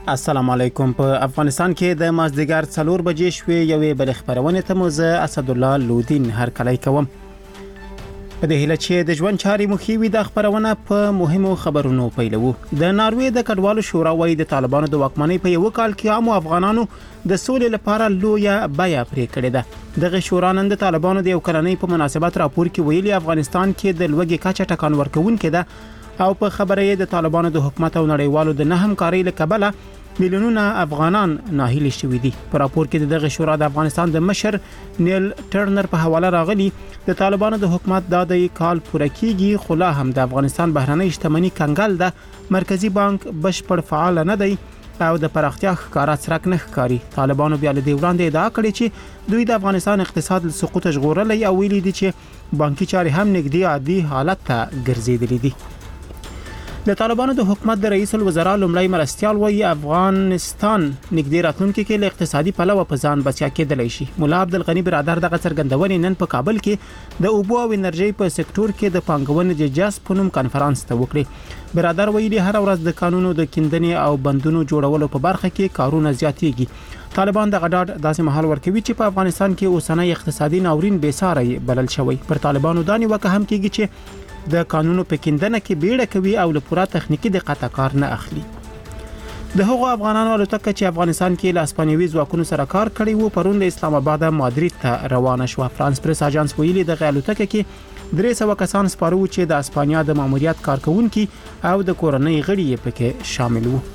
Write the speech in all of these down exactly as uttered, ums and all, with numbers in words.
السلام علیکم. په افغانستان کې د مازدیګر څلور بجې شوې یوې بل خبرونه ته مو زه اسد الله لودین هر کله کوم. په دې هیله چې د ژوند چارې مخې وي د خبرونه په مهمو خبرونو پیلوو. د ناروې د کډوالو شورا وايي د طالبانو د واکمنۍ په یو کال کې عام افغانانو د سولې لپاره لویه بیه پرې کړې ده. دغه شورا نن د طالبانو د یو کلنۍ په مناسبت راپور کې ویلي افغانستان کې د لوږې کچه ټکان ورکوونکې ده او په خبره یې د طالبانو د حکومت او نړیوالو د نه همکارۍ له کبله میلیونونه افغانان ناهیلي شوي دي. په راپور کې دغه شورا د افغانستان د مشر نیل ټرنر په حواله راغلي د طالبانو د حکومت د دې کال پوره کیږي خو لا هم د افغانستان بهرنۍ شتمنۍ کنګل ده. مرکزی بانک بشپړ فعال نه دی او د پراختیا ښکارا څرک نه ښکاري. طالبانو بیا له دې وړاندې ادعا کړې چې دوی د افغانستان اقتصاد له سقوط ژغورلی او ویلي دي چې بانکي چارې هم نږدې عادي حالت ته ګرځېدلې دي. د طالبانو د حکومت د رئیس الوزرا لومړی مرستیال وایي افغانستان نږدې راتلونکي کې له اقتصادي پلوه په ځان بچا کېدلی شي. مولا عبدالغنی برادر دغه څرګندونې نن په کابل کې د اوبو او انرژي په سکتور کې د پانګونې د جذب په نوم کانفرنس ته وکړي. برادر ویلي هر ورځ د قانونو د کیندنې او بندونو جوړولو په برخه کې کارونه زیاتېږي. طالبان د غډاډ داسې مهال ورکوي چې په افغانستان کې اوسنۍ اقتصادي ناورین بې ساری بلل شوی. پر طالبانو دا نیوکه هم کېږي چې د قانونو په کیندنه کې بیړه کوي او له پوره تخنیکی دقت کار نه اخلي. د هغو افغانانو الوتکه چې افغانستان کې له اسپانیوي ځواکونو سره کار کړی وو پرون د اسلام آباد مادرید ته روانه شو. فرانس پریس اژانس ویلي د الوتکه کې درې سوه کسان سپارو چې د اسپانیا د ماموریت کارکونکي او د کورنۍ غړي پکې شامل وو.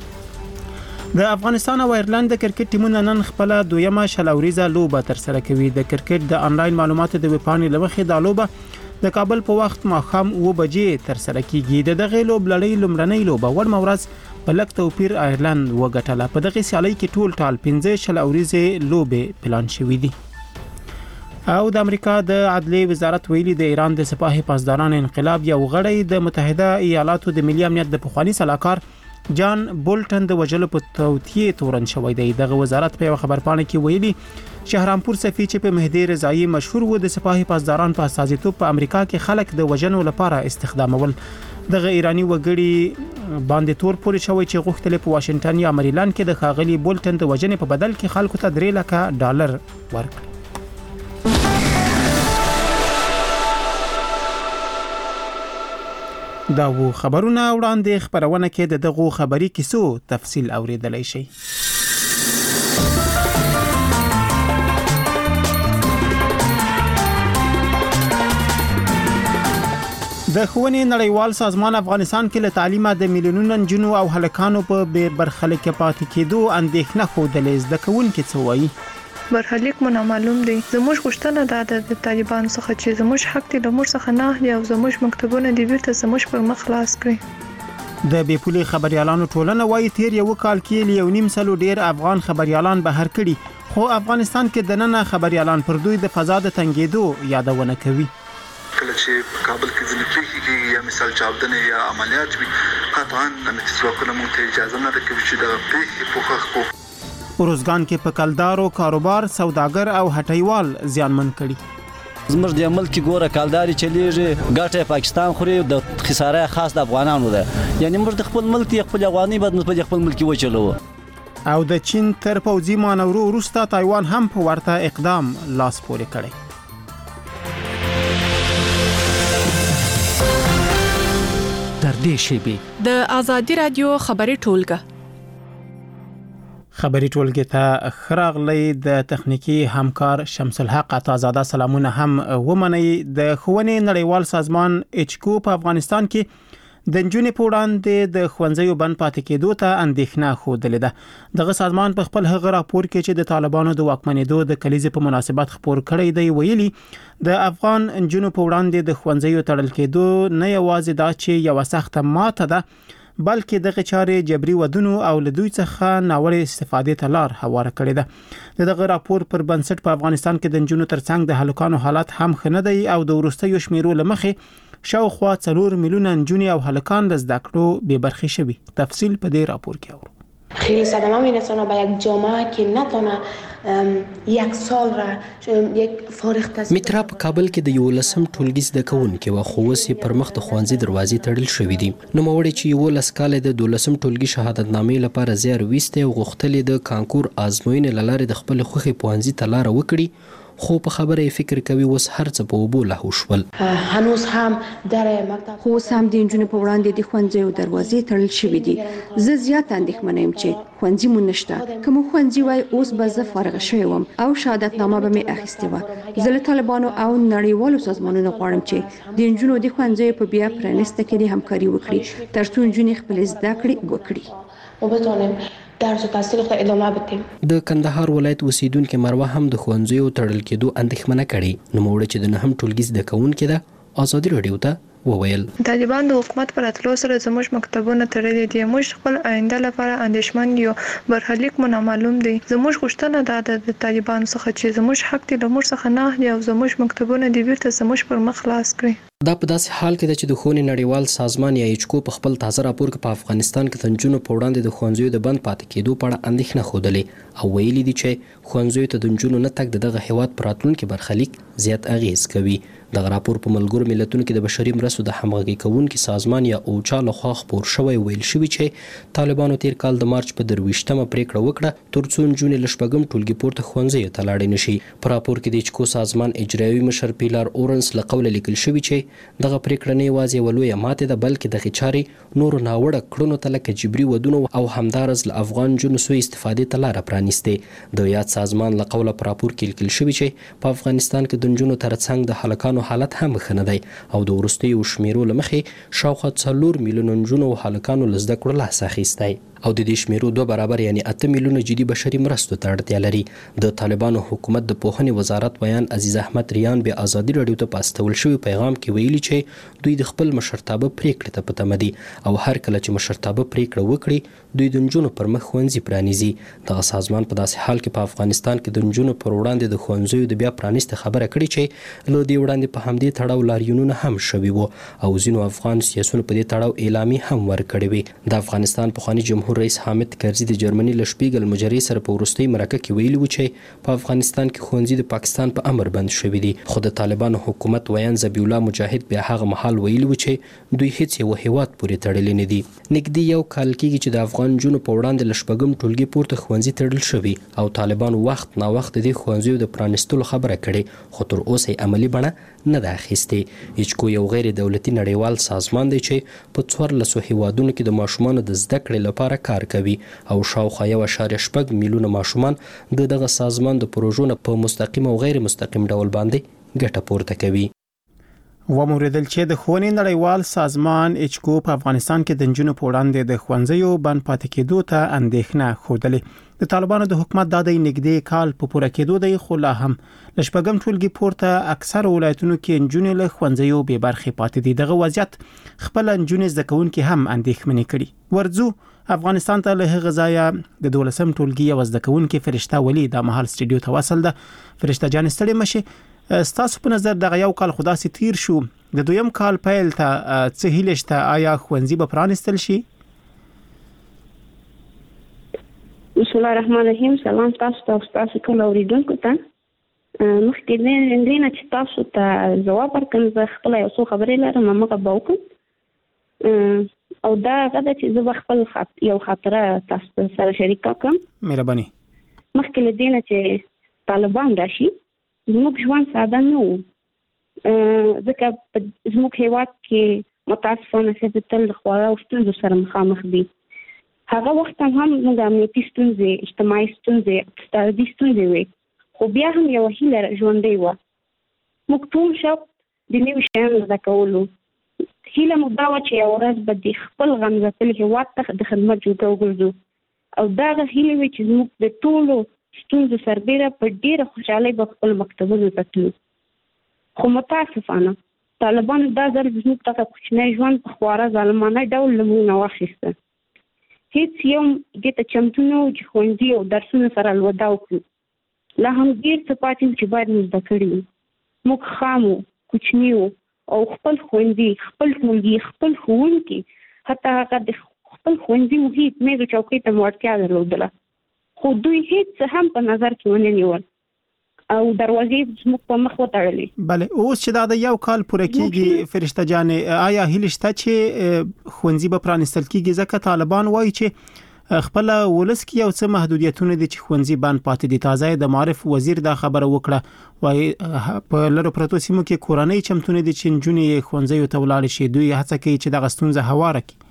د افغانستان او ایرلند د کرکټ ټیمونه نن خپل دویمه شلوریزه لوبه تر سره کوي. د کرکټ د انلاین معلوماتو د وپاڼې لمخې د لوبه د کابل په وخت ماښام اوه بجې تر سره کیږي. د دغه لوب لړۍ لومړنۍ لوبه ور مورز په لک توپیر ایرلند وګټله. په دغه سیالۍ کې ټول ټال پنځه شلوریزه لوبې پلان شوې دي. او د امریکا د عدلیې وزارت ویلي د ایران د سپاه پاسداران انقلاب یو غړی د متحده ایالاتو د ملي امنیت د پخوانی سلاکار جان بولټن د وجلو په توطیه تورن شوی دی. دغه وزارت په خبرپاڼه کې ویلي شهرامپور صفی چې په مهدی رضایی مشهور و د سپاه پاسداران په اساسیتوب په امریکا کې خلک د وجنو لپاره استخدامول. دغه ایرانی وګړي باندې تور پورې شوی چې غوښتل په واشنگټن یا مریلند کې د خاغلی بولټن د وجنې په بدل کې خلکو ته درې لکه ډالر ورکړي. دا وو خبرونه وړاندې خبرونه کې د دغه خبري کیسو تفصیل اوریدلای شي. د ښوونې نړیوال سازمان افغانستان کې له تعلیمه د میلیونونو نجونو او هلکانو په بې برخلیک پاتې کېدو اندېښنه ښودلې. زده کوونکي څه وایي؟ برخلیک مو نامعلوم دی. زموږ غوښتنه ده د طالبانو څخه چې زموږ حق دی له موږ څخه نه اخلي او زموږ مکتبونه دی بیرته زموږ پر مخ خلاص کړي. د بیپولي خبريالانو ټولنه وایي تیر یو کال کې یو نیم سلو ډیر افغان خبريالان بهر کړي خو افغانستان کې د نن خبريالان پر دوی د فضا د تنګېدو یادونه کوي. کله چې په کابل کې ځینې پیښې کېږي یا مثال چاودنې یا عملیات وي قطعاً امنیتي ځواکونه موږ ته اجازه نه راکوي چې دغه پیښې پوښښ کړو. روزګان کې په کلدارو کاروبار سوداګر او هټیوال زیانمن کړي. زموږ د ملک ګوره کالداري چلیږي ګټه پاکستان خوري د خساره خاص د افغانانو ده. یعنی موږ د خپل ملک دی خپل افغاني بد په خپل ملک وچلو. او د چین تر پوځي مانورو وروسته تایوان هم په ورته اقدام لاس پورې کړی. در دې شیبه د ازادي رادیو خبري ټولګه خبري ټولګه ته خراغلی د تخنیکی همکار شمس الحق عطازاده سلامونه هم ومني. د ښوونې نړیوال سازمان ایچکو په افغانستان کې د نجونې په وړاندې د ښوونځیو بند پاتې کېدو ته اندېښنه ښودلې ده. دغه سازمان په خپل هغه راپور کې چې د طالبانو د واکمنېدو د کلیزې په مناسبت خبر کړی دی ویلي د افغان نجونو په وړاندې د ښوونځیو تړل کېدو نه یوازې دا چې یو سخت ماته ده بلکې دغه چارې جبري ودونو او له دوی څخه ناوړه استفادې ته لار هواره کړې ده. دغه راپور پر بنسټ په افغانستان کې د نجونو ترڅنګ د هلکانو حالت هم ښه نه دی او د وروستیو شمیرو له مخې شاوخوا څلور میلیونه نجونې او هلکان د زده کړو بې برخې شوي. تفصیل په دې راپور کې اورو. خیلی صدمه میرسونه به یک جامعه که نتونه یک سال را یک فارغ التحصیل. میترا په کابل کې د یولسم ټولګي زده کوونکې وه خو اوس یې پر مخ د ښوونځي دروازې تړل شوي دي. نوموړی چې یولس کاله د دولسم ټولګي شهادتنامې لپاره زیار ویستی او غوښتل یې د کانکور ازموینې له لارې د خپلې خوښې پوهنځي ته لاره وکړي، خو په خبره یې فکر کوي اوس هر څه په اوبو لاهو شول. هنوز هم در مکتب خو اوس هم د نجونو په وړاندې د ښوونځیو دروازې تړل شوي دي. زه زیات اندېښمنه یم چې ښوونځي مو نشته. که مو ښوونځي وای اوس به زه فارغه شوې وم او شهادتنامه به مې اخیستې وه. زه له طالبانو او نړیوالو سازمانونو غواړم چې د نجونو د ښوونځیو په بیا پرانیسته کې د همکاري وکړي تر څو نجونې خپلې زده کړې وکړي و بتونیم درس و تحصیل خود ادامه بدیم. د کندهار ولایت اوسیدونکې مروه هم د ښوونځیو تړل کېدو اندېښمنه کړې. نوموړی چې د نهم ټولګي زده کوونکې ده ازادي راډیو ته وویل طالبان د حکومت پر اتلو سره زموږ مکتبونه تړلي دي. موږ خپل آینده لپاره اندېښمن یو. برخلیک مو نامعلوم دی. زموږ غوښتنه دا ده د طالبان څخه چې زموږ حق دې له موږ څخه نه اخلي او زموږ مکتبونه دې بیرته زموږ پر مخ خلاص کړي. دا په داسې حال کې ده چې د ښوونې نړیوال سازمان یا ایچکو په خپل تازه راپور کې په افغانستان کې د نجونو په وړاندې د ښوونځیو د بند پاتې کېدو په اړه اندېښنه ښودلې او ویلي دي چې ښوونځیو ته د نجونو نه تګ د دغه هیواد په راتلونکي برخلیک زیات اغیز کوي. دغه راپور په ملګرو ملتونو کې د بشري مرستو د همغږي کوونکي سازمان یا اوچا لخوا خپور شوی. ویل شوي چې طالبانو تیر کال د مارچ په درویشتمه پریکړه وکړه ترڅو نجونې له شپږم ټولګي پورته ښوونځیو ته لاړې نشي. په راپور کې د ایچکو سازمان اجرایوي مشر پیلار اورنس له قوله لیکل شوي چې دغه پریکړه نه یوازې یوه لویه ماتې ده بلکې دغې چارې نورو ناوړه کړنو ته لکه جبري ودونو او همدارز له افغان نجونو سوء استفادې ته لاره پرانیستې. د یاد سازمان له قوله په راپور کې لیکل شوي چې په افغانستان کې د نجونو ترڅنګ د هلکانو حالت هم ښه نه دی او د وروستیو شمیرو له مخې شاوخوا څلور میلیونه نجونو او هلکانو له زده کړو لاس اخیستی او د دې شمیرو دوه برابر یعنی اته میلیونه جدي بشري مرستو ته اړتیا لري. د طالبانو حکومت د پوهنې وزارت بیان عزیز احمد ریان بیا ازادي راډیو ته په استول شوي پیغام کې ویلي چې دوی د خپل مشرتابه پریکړې ته په تمه دي او هر کله چې مشرتابه پریکړه وکړي دوی د نجونو پر مخ ښوونځي پرانیزي. دغه سازمان په داسې حال کې په افغانستان کې د نجونو پر وړاندې د ښوونځیو د بیا پرانیسته خبره کړې چې له دې وړاندې په همدې تړاو لاریونونه هم شوي وو او ځینو افغان سیاسیونو په دې تړاو اعلامیې هم ورکړې وې. د افغانستان پخواني جمهور رئیس حامد کرزي د جرمني له شپیګل مجرې سره په وروستۍ مرکه کې ویلي و چې په افغانستان کې ښوونځي د پاکستان په امر بند شوي دي. خو د طالبانو حکومت ویان ذبیح الله مجاهد بیا هغه مهال ویلي و چې دوی هیڅ یو هیواد پورې تړلي نه دي. نږدې یو کال کېږي چې د افغان نجونو په وړاندې له شپږم ټولګي پورته ښوونځي تړل شوي او طالبانو وخت نا وخت د دې ښوونځیو د پرانیستلو خبره کړې خو تر اوسه یې عملي بڼه نه ده اخیستې. ایچکو یو غیر دولتي نړیوال سازمان دی چې په څوارلسو هیوادونو کې د ماشومانو د زده کړې لپاره کار کوي او شاوخوا یو اعشاریه شپږ میلیونه ماشومان د دغه سازمان د پروژو نه په مستقیم او غیر مستقیم ډول باندې ګټه پورته کوي. وموریدل چې د ښوونې نړیوال سازمان ایچکو په افغانستان کې د نجونو په وړاندې د ښوونځیو بند پاتې کېدو ته اندېښنه ښودلې. د طالبانو د حکومت د نږدې کال په پوره کېدو دی خو لا هم له شپږم ټولګي پورته اکثر ولایتونو کې نجونې له ښوونځیو بې برخې پاتې دي. دغه وضعیت خپل نجونې زده کوونکې هم اندېښمنې کړي. ورځو افغانستان ته له هغه ځایه د دولسم ټولګي یو زده کوونکې فرشته ولی د مهال سټډیو ته وصل ده. فرشته جان ستړي مشه ستاسو په نظر دغه یو کال خدا سي تیر شو د دویم کال پیل ته څه هیله شته؟ آیا ښوونځي به پرانیستل شي؟ بسم الله الرحمن الرحیم. سلام تاسو ته تاسو ټول اوریدونکو ته. مخکې نه نه چې تاسو ته جواب ورکړم زه خپل یو څه خبرې لرم مګر به وکړم او دا غواړم چې زه خپل خاط یو خاطره تاسو سره شریک کړم. مهرباني. مخکې له دې نه چې طالبان راشي زموږ ژوند ساده نه و ځکه زموږ هیواد کې متاسفانه چې تل د خوارو او ستونزو سره مخامخ دي. هغه وخت هم موږ امنیتي ستونزې اجتماعي ستونزې اقتصادي ستونزې وي خو بیا هم یو هیله ژوندۍ وه. موږ ټول شوق د نوي شیانو زده کولو. هیله مو دا وه چې یوه ورځ به د خپل غمځتلي هیواد ته د خدمت جوګه وګرځو او دغه هیله وي چې زموږ د ټولو ستونزو سربیره په ډېره خوشحالۍ به خپل مکتبونو ته تلو. خو متاسفانه طالبانو دا ځل زموږ دغه کوچنی ژوند په خواره ظالمانه ډول له موږ نه واخیسته. هیڅ یو دې ته چمتو نه و چې ښوونځي او درسونه سره الودا وکړو. لا هم ډېر څه پاتې چې باید مو زده کړي وو. موږ خام وو، کوچني وو او خپل ښوونځي، خپل ټولګي، خپل ښوونکي، حتی هغه د خپل ښوونځي محیط میز او چوکۍ ته وړتیا درلودله، خو دوی هیڅ هم په نظر کې ونه نیول او دروازې زموږ په مخ وتړلې. بله، اوس چې دا د یو کال پوره کېږي فرشته جانې، آیا هیله شته چې ښوونځي به پرانیستل کېږي؟ ځکه طالبان وایي چې خپل ولس کې یو څه محدودیتونه دي چې ښوونځي بند پاتې دي. تازه د معارف وزیر دا خبره وکړه، وایي په لرو پرتو سیمو کې کورنۍ چمتونه دي چې نجونې ښوونځیو ته ولاړې شي. دوی هڅه کوي چې دغه ستونزه هواره کړي.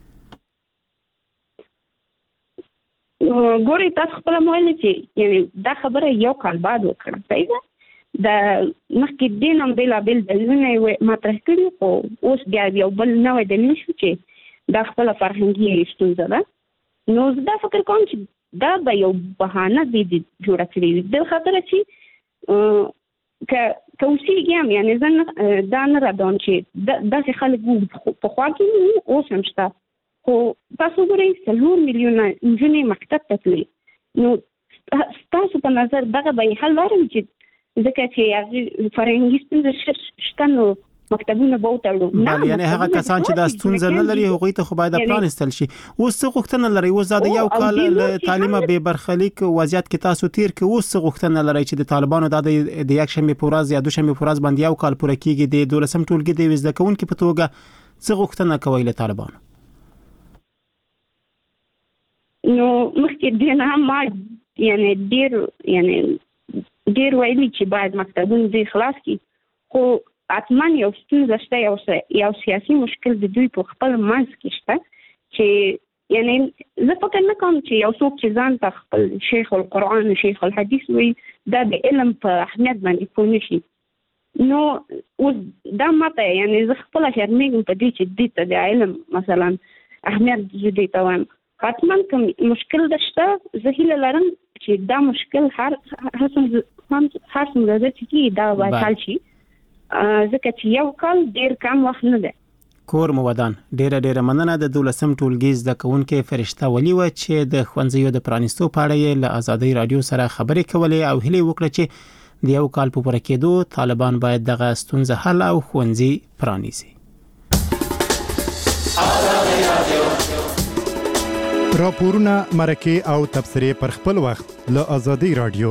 ګوري تاسو خپل مویل چې یعنی دا خبره یو کال بعد وکړه، صحیح ده؟ د مخکې دین هم بلا بل دلیلونه مطرح کړي، خو اوس بیا یو بل نوې دلیل شو چې دا خپل فرهنګي ستونزه ده. نو زه دا فکر کوم چې دا به یو بهانه دی جوړه کړې د خبره چې ک کوسیږي هم یعنی ځنه دا نه راځم چې داسې خلک په خوا کې اوس هم شته، خو تاسو ګورئ څلور میلیونه نجونې مکتب ته تللي. نو ستاسو په نظر دغه به حل لري چې ځکه چې هغه فرهنګي ستونزې شته نو مکتبونه به وتړو؟ نه، یعنی هغه کسان چې دا ستونزه نه لري هغوی ته خو باید پرانستل شي. اوس څه غوښتنه لري؟ اوس دا د یو کال له تعلیمه بې برخلیک وضعیت کې تاسو تیر کې، اوس څه غوښتنه لري چې د طالبانو دا د یک شنبې په ورځ یا دوشنبې په ورځ باندې یو کال پوره کېږي د دولسم ټولګي د زده کوونکو په توګه څه غوښتنه کوي له طالبانو؟ نو مخکې دین هم ما یعنی ډیر یعنی ډیر ویلي چې باید مکتبونه دې خلاص کړي، خو اتمن یو ستونزه شته، یو یو سیاسي مشکل د دوی په خپل منځ کې شته چې یعنی زه فکر نه کوم چې یو څوک چې ځان ته خپل شیخ القرآن شیخ الحدیث وي دا د علم په اهمیت باندې پوه نشي. نو اوس دا ماته یعنی زه خپله شرمېږم په دې چې دې ته د علم مثلا اهمیت زه دې ته وایم. حتما کوم مشکل دشته، زه هیله لرم چې دا مشکل هر هر هر څومره چې دا باید حل شي، ځکه چې یو کال ډیر کم وخت نه دی. کور مو ودان. ډیره ډیره مننه د دولسم ټولګي زده کوونکي فرشته ولي و چې د ښوونځیو د پرانیستو په اړه یې له آزادۍ رادیو سره خبرې کولې او هیله وکړه چې د یو کال په پوره کېدو طالبان باید دغه ستونزه حل او ښوونځي پرانیزي. راپورونه، مرکې او تبصرې پر خپل وخت له آزادۍ رادیو.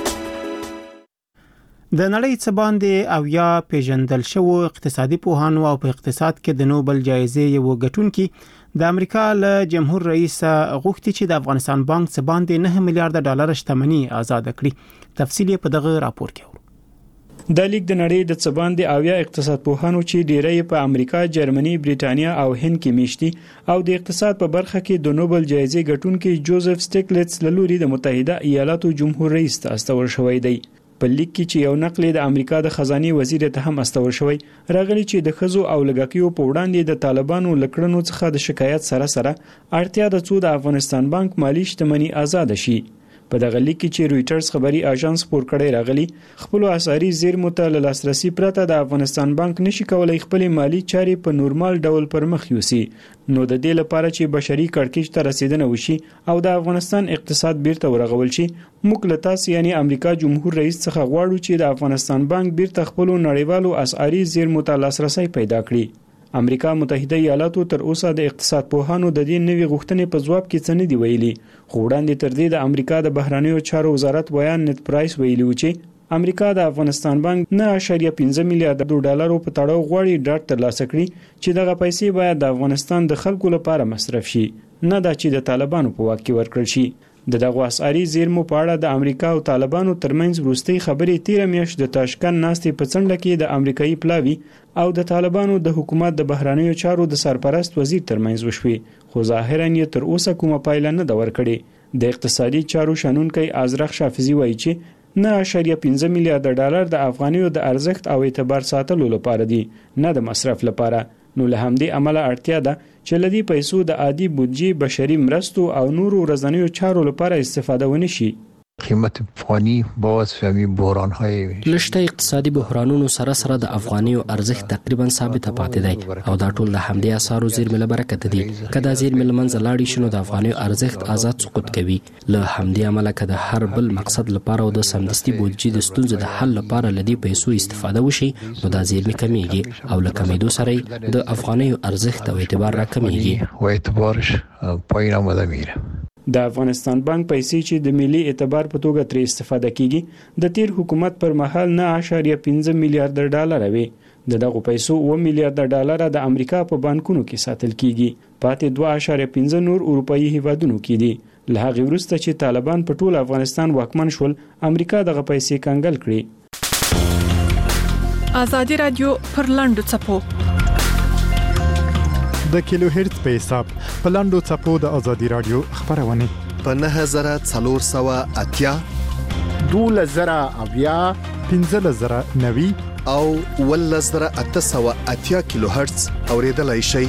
د نړۍ څخه باندې او یا پیژندل شوی اقتصادي پوهانو او په اقتصاد کې د نوبل جایزې یو ګټونکي د امریکا له جمهور رئیس غوښتي چې د افغانستان بانک څخه باندې نه میلیارډ ډالر شتمنۍ آزاد کړي. تفصیل په دغه راپور کې اورو. د لیک د نړۍ د څه باندې اویا اقتصاد پوهانو چې ډیری په امریکا، جرمني، بریټانیا او هند کې میشتي او د اقتصاد په برخه کې د نوبل جایزې ګټونکي جوزف سټیګلټس له لوري د متحده ایالاتو جمهور رئیس ته استول شوی دی. په لیک کې چې یو نقل د امریکا د خزاني وزیر ته هم استول شوی، راغلی چې د خزو او لګاکیو په وړاندې د طالبانو لکړنو څخه د شکایت سره سره اړتیا د څو د افغانستان بانک مالی شتمنۍ آزاد شي. په دغه لیک کې چې رويټرز خبري اژانس پور کړی راغلی، خپل اساري زیرمو ته له لاسرسي پرته د افغانستان بانک نشي کولای خپل مالی چارې په نورمال ډول پر مخ یوسي. نو د دې لپاره چې بشري کړکېچ ته رسیدنه وشي او د افغانستان اقتصاد بیرته ورغول شي، موږ له تاسو یعنی امریکا جمهور رئیس څخه غواړو چې د افغانستان بانک بیرته خپل نړیوالو اساري زیرمو ته لاسرسي پیدا کړي. امریکا متحده ایالاتو تر اوسه د اقتصاد پوهانو د دې نوې غوښتنې په ځواب کې څه نه دی ویلي، خو وړاندې تر دې د امریکا د بهرنیو چارو وزارت بیان نت پرایس ویلي و چې امریکا د افغانستان بانک نه اشاریه پنځه میلیارډ ډالر په تړاو غواړي ډاټ ترلاسه کړي چې دغه پیسې باید د افغانستان د خلکو لپاره مصرف شي، نه دا چې د طالبانو په واک کې ورکړل شي. د دغه اساري زیرمو په اړه د امریکا او طالبانو ترمنځ وروستي خبرې تیر میاشت د تاشکند ناستې په څنډه کې د امریکایي پلاوی او د طالبانو د حکومت د بهرنیو چارو د سرپرست وزیر ترمنځ وشوي، خو ظاهرا یې تر اوسه کومه پایله نه ده ورکړې. د اقتصادي چارو شنونکي ازرخ شافزي وایي چې نه اشاریه پنځه میلیارډ ډالر د افغانیو د ارزښت او اعتبار ساتلو لپاره دي، نه د مصرف لپاره. نو له همدې عمله اړتیا ده چې لدی پیسو د عادي بودجې، بشري مرستو او نورو ورځنیو چارو لپاره استفاده ونشي. قیمت افغانی باز فهمی بحران های لشته اقتصادي بحرانونو سره سره د افغانیو ارزښت تقریبا ثابت پاتې دی او دا ټول د همدې اسارو زیرمې له برکت دي. که دا زیرمې له منځه لاړې شي نو د افغانیو ارزښت آزاد سقوط کوي. له همدې امله که د هر بل مقصد لپاره او د سمدستي بودجې د ستونزې د حل لپاره له دې پیسو استفاده وشي نو دا زیرمې کمیږي او له کمیدو سره د افغانیو ارزښت او اعتبار را کمیږي و اعتبارش پایین آمده میره. د افغانستان بانک پیسې چې د ملي اعتبار په توګه ترې استفاده کیږي د تیر حکومت پر مهال نه اشاریه پنځه میلیارډ ډالر وي. د دغه پیسو اوه میلیارډ ډالر د امریکا په بانکونو کې ساتل کیږي. پاتې دوه اشاریه پنځه نور اروپאי هیوادونو کې دي. له هغې وروسته چې طالبان په ټول افغانستان واکمن شول امریکا دغه پیسې کنګل کړې. ازادي رادیو پر لاندو چپو د کیلو هرتز په حساب په لاندو چپو د ازادي رادیو خبرونه په نه زره څلور سوه اتیا دوله زره اویا پنځه زره نوي او اوله زره اته سوه اتیا کیلو هرتز اوریدلای شئ.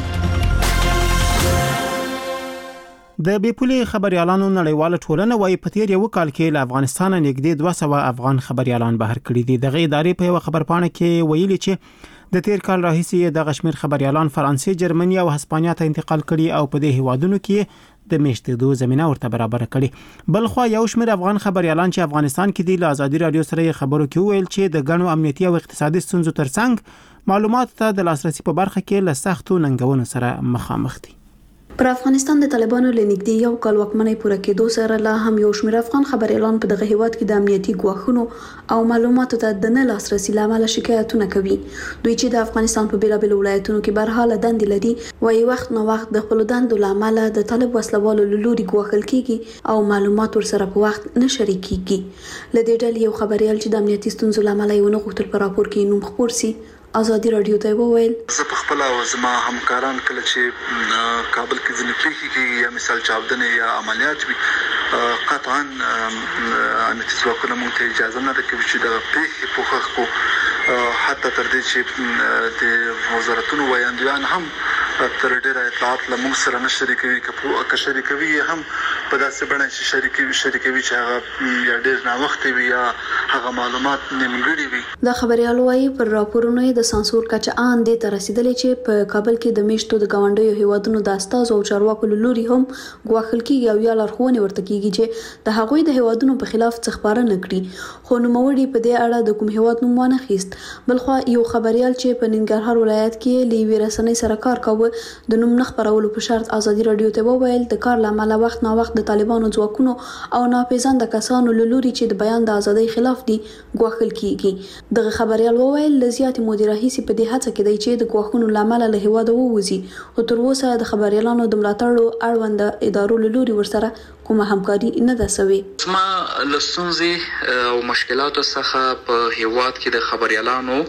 د بیپولي خبريالانو نړیواله ټولنه وايي په تیر یو کال کې له افغانستان نږدې دوه سوه افغان خبريالان بهر کړي دي. دغه ادارې په یو خبرپاڼه کې ویلي چې د تیر کال راهیسې د غشمیر خبريالان فرانسې، جرمني او هسپانیا ته انتقال کړي او په دې هیوادونو کې د میشتېدو زمينه ورته برابر کړي. بل خو یو شمېر افغان خبريالان چې افغانستان کې دي له ازادي رادیو سره خبرو کې ویل چې د غنو امنیتي او اقتصادي ستونزو ترڅنګ معلومات ته د لاسرسي په برخه کې له سختو ننګونو سره مخامخ دي. پر افغانستان د طالبانو لنګدي یو کال واکمنۍ پوره کېدو سره لا هم یو شمېر افغان خبريالان په دغه هیواد کې د امنیتي ګواښونو او معلوماتو ته د نه لاسرسي لامل شکایتونه کوي. دوی چې د افغانستان په بیلابېلو ولایتونو کې برحاله دندې لري وایي وخت نو وخت د خپل دندو لامل د طالب وسلوالو لوري ګواښل کیږي او معلومات ورسره په وخت نه شریکيږي. لدې ډلې یو خبريال چې د امنیتي ستونزو لامل یې ونه غوښتل په راپور کې نوم خپور سي ازادي رادیو ته وویل زه په خپل او زما همکاران کله چې کابل کې ځنې پیښې کېږي یا مثال چاودنې یا عملیات وي قطعا امنیتي ځواکونه موږ ته اجازه نه راکوي چې دغه پیښې پوښښ کړو حتی تر دې چې د وزارتونو ویاندویان هم تر ډیره اطلاعات له موږ سره نه شریکوي که شریکوي هم په داسې بڼه چې شریکوي شریکوي چې هغه یا ډیر ناوخته وي یا هغه معلومات نیمګړي وي. دا خبريال وايي پر راپورونو د سانسور کچه ان دې تر رسیدلې چې په کابل کې د میشتو د گاونډیو هیوادونو د استاذ او چارواکو لوري هم غواخل کیږي او یا لارښوونې ورته کیږي چې د هغوی د هیوادونو په خلاف څه خبره نه کړي. خو نوموړي په دې اړه د کوم هیواد نوم ونه خیست. بلخو یو خبريال چې په ننګرهار ولایت کې لیوي رسنۍ سره کار کاوه د نوم نه خبرولو په شرط ازادي رادیو ته وویل د کار لامل وخت نا وخت د طالبانو ځواکونو او ناپېژانده کسانو لوري چې د بیان د ازادۍ خلاف دي غواخل کیږي. دغه خبريال وویل لزیات مدیر رئیس په دې هڅه کې دی چې د غواخونو لامل له هیواده ووزي او تر اوسه د خبريالانو د ملاتړ اړوند ادارو لوري ورسره کومه همکاري نه ده سوي. ما لسونځي او مشکلاتو څخه په هیواد کې د خبريالانو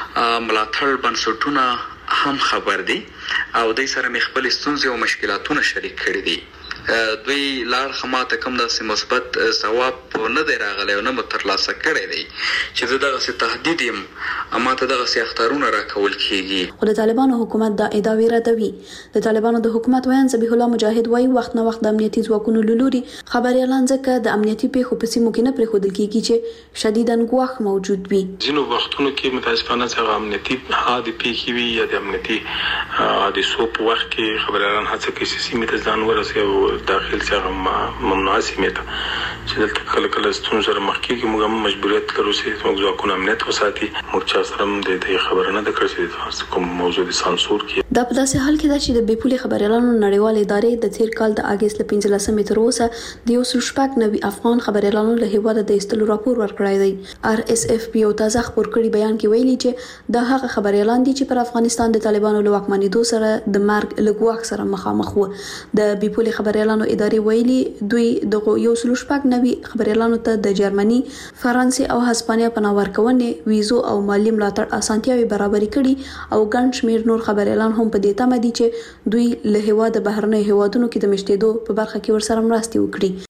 ملاتړ بنسټونه هم خبر دي او د سره مخبل ستونزې او مشکلاتونه شریک کړي دي. دوی لار خماته کوم داسې مثبت ثواب نه دی راغلی او نه مو ترلاسه کړی دی چې زه دغسې تهدید یم اما ته دغسې اختارونه راکول کېږي. خو د طالبانو حکومت دا ادعاوې ردوي. د طالبانو د حکومت ویان ذبیح الله مجاهد وایي وخت نه وخت د امنیتي ځواکونو له لوري خبريالان ځکه د امنیتي پیښو په سیمو کې نه پرېښودل کېږي چې شدیداً ګواښ موجود وي. ځینو وختونو کې متاسفانه څنګه امنیتي حادثې پیښې وي یا د امنیتي حادثو په وخت کې خبريالان هڅه کوي چې سیمې ته ځان ورسوي او داخل څنګه ممنوع سیمه ته چې دلته کله کله ستونزې سره مخ کېږي موږ هم مجبوریت لرو چې موږ ځواکونه امنیت وساتي. موږ چا سره هم د دې خبره نه ده کړې چې کوم موضوع د سانسور کې دا په داسې حال کې ده چې د بیپولي خبريالانو نړیوال ادارې د تیر کال د اگست له پنځلسمې تر اوسه د یو سل شپږ نوي افغان خبريالانو له هیواده د ایستلو راپور ورکړی دی. آر اس اف پی او تازه خبر کړي بیان کې ویلي چې د هغه خبريالان دي چې پر افغانستان د طالبانو له واکمنېدو سره د مرګ له ګواښ سره مخامخ وو. د بیپولي خبريالانو ادارې ویلي دوی د یو سل شپږ نوي خبريالانو ته د جرمني، فرانسې او هسپانیا پناه ورکونې، ویزو او مالی ملاتړ اسانتیاوي برابرې کړي او ګڼ شمېر نور خبريالان هم په دې تمه دي چې دوی له هیواده بهرنۍ هیوادونو کې د مشتېدو په برخه کې ورسره مرستې وکړي.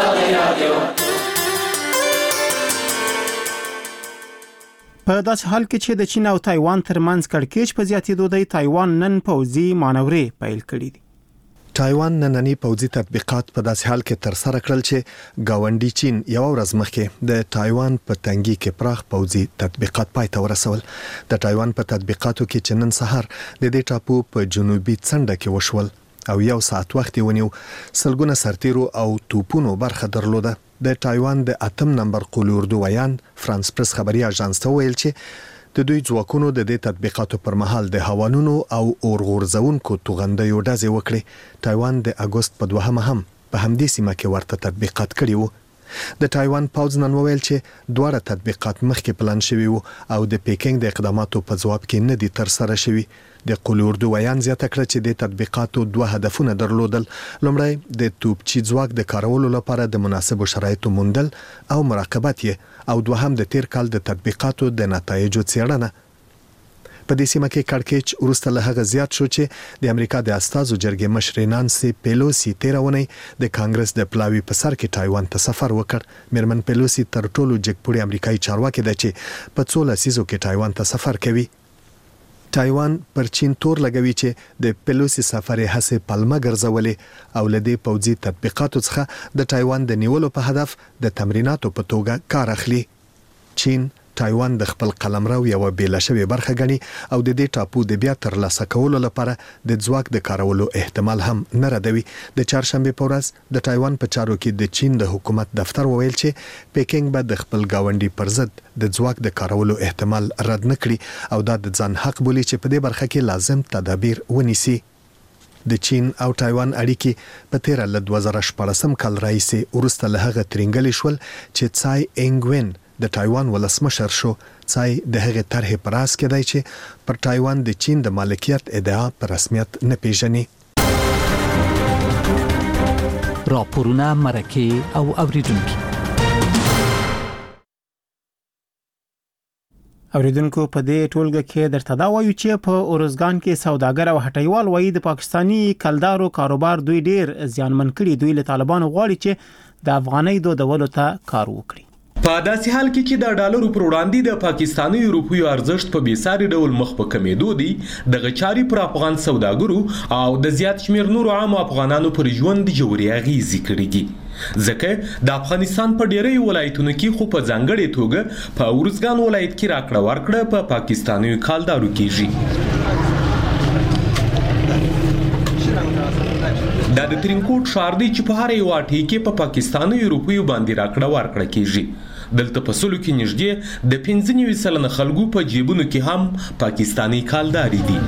په داسې حال کې چې د چین او تایوان ترمنځ کړکېچ په زیاتېدو دی، تایوان نن پوځي مانورې پیل کړې دي. تایوان نننی پوځي تطبیقات په داسې حال کې تر سره کړل چې گاونډي چین یو ورځ مخکې د تایوان په تنګي کې پراخ پوځي تطبیقات پای ته ورسول. د تایوان په تطبیقاتو کې چې نن سهار د دې ټاپو په جنوبي څنډه کې وشول او یو ساعت وخت ونیو، سلګونه سرتیرو او توپونو برخه درلوده. د تایوان د اتم نمبر قول اردو ویان فرانس پرس خبري اژانس ته ویل چې د دوی ځواکونو د دې تطبیقاتو پر مهال د هوانونو او اورغورځونکو توغندیو ډزې وکړې. تایوان د اگست په دوهمه هم په همدې سیمه کې ورته تطبیقات کړي وو. د تایوان پوځ نن وویل چې دواړه تطبیقات مخکې پلان شوي وو او د پیکینګ د اقداماتو په ځواب کې نه دي تر سره شوي. د قول اردو ویان زیاته کړه چې د تطبیقاتو دوه هدفونه درلودل. لومړی د توپچي ځواک د کارولو لپاره د مناسبو شرایطو موندل او مراقبت یې، او دوهم د تیر کال د تطبیقاتو د نتایجو څېړنه. په دې سیمه کې کړکېچ وروسته له هغه زیات شو چې د امریکا د استازو جرګې مشرې نانسي پیلوسی تېره اونۍ د کانګرس د پلاوي په سر کې تایوان ته سفر وکړ. میرمن پیلوسی تر ټولو جګپوړي امریکایي چارواکي ده چې په څو لسیزو کې تایوان ته سفر کوي. تایوان پر چین تور لګوي چې د پیلوسی سفر هڅه پلمه ګرځولې او لدی پوځي تطبیقاتو څخه د تایوان د نیولو په هدف د تمریناتو په توګه کار اخلي. چین تایوان د خپل قلمرو یو بیل شوی برخه غني او د دې ټاپو د بیا ترلاسه کولو لپاره د ځواک د کارولو احتمال هم نه ردوي. د چهارشنبه په ورځ د تایوان په چارو کې د چین د حکومت دفتر وویل چې پیکینګ به د خپل گاونډي پر ضد د ځواک د کارولو احتمال رد نه کړي او دا د ځان حق بولي چې په دې برخه کې لازم تدابیر ونیسي. د چین او تایوان اړیکې په تیر ل دوه زره شپږم کال راهیسې وروسته له هغه ترنګلې شول چې څای انګوین د تایوان ولسمشر شو. څای د هغه طرحې پر اساس کې دی چې پر تایوان د چین د مالکیت ادعا په رسمیت نه پیژني. راپورونه مرکه او اوریدونکو اوریدونکو په دې ټولګه کې درته دا وایو چې په اورزګان کې سوداګر او هټیوال وایي د پاکستانی کلدارو کاروبار دوی ډیر زیانمن کړي. دوی له طالبانو غواړي چې د افغانۍ د دولت ته کار وکړي. په داسې حال کې چې د ډالرو پر وړاندې د پاکستاني روپیو ارزښت په بیساري ډول مخ په کمیدو دی، د غچاري پر افغان سوداګرو او د زیات شمیر نورو عام افغانانو پر ژوند جوړي اغیزې کړې دي. ځکه د افغانستان په ډیری ولایتونو کې خو په ځانګړې توګه په اورزګان ولایت کې راکړه ورکړه په پاکستاني کالدارو کېږي. دا د ترینکوټ ښار دی چې په هر یو اټي کې په پاکستاني روپیو باندې راکړه ورکړه کېږي. دلته په سلو کې نږدې د پنځه نوي سلنه خلکو په جیبونو کې هم پاکستاني کالداري دي.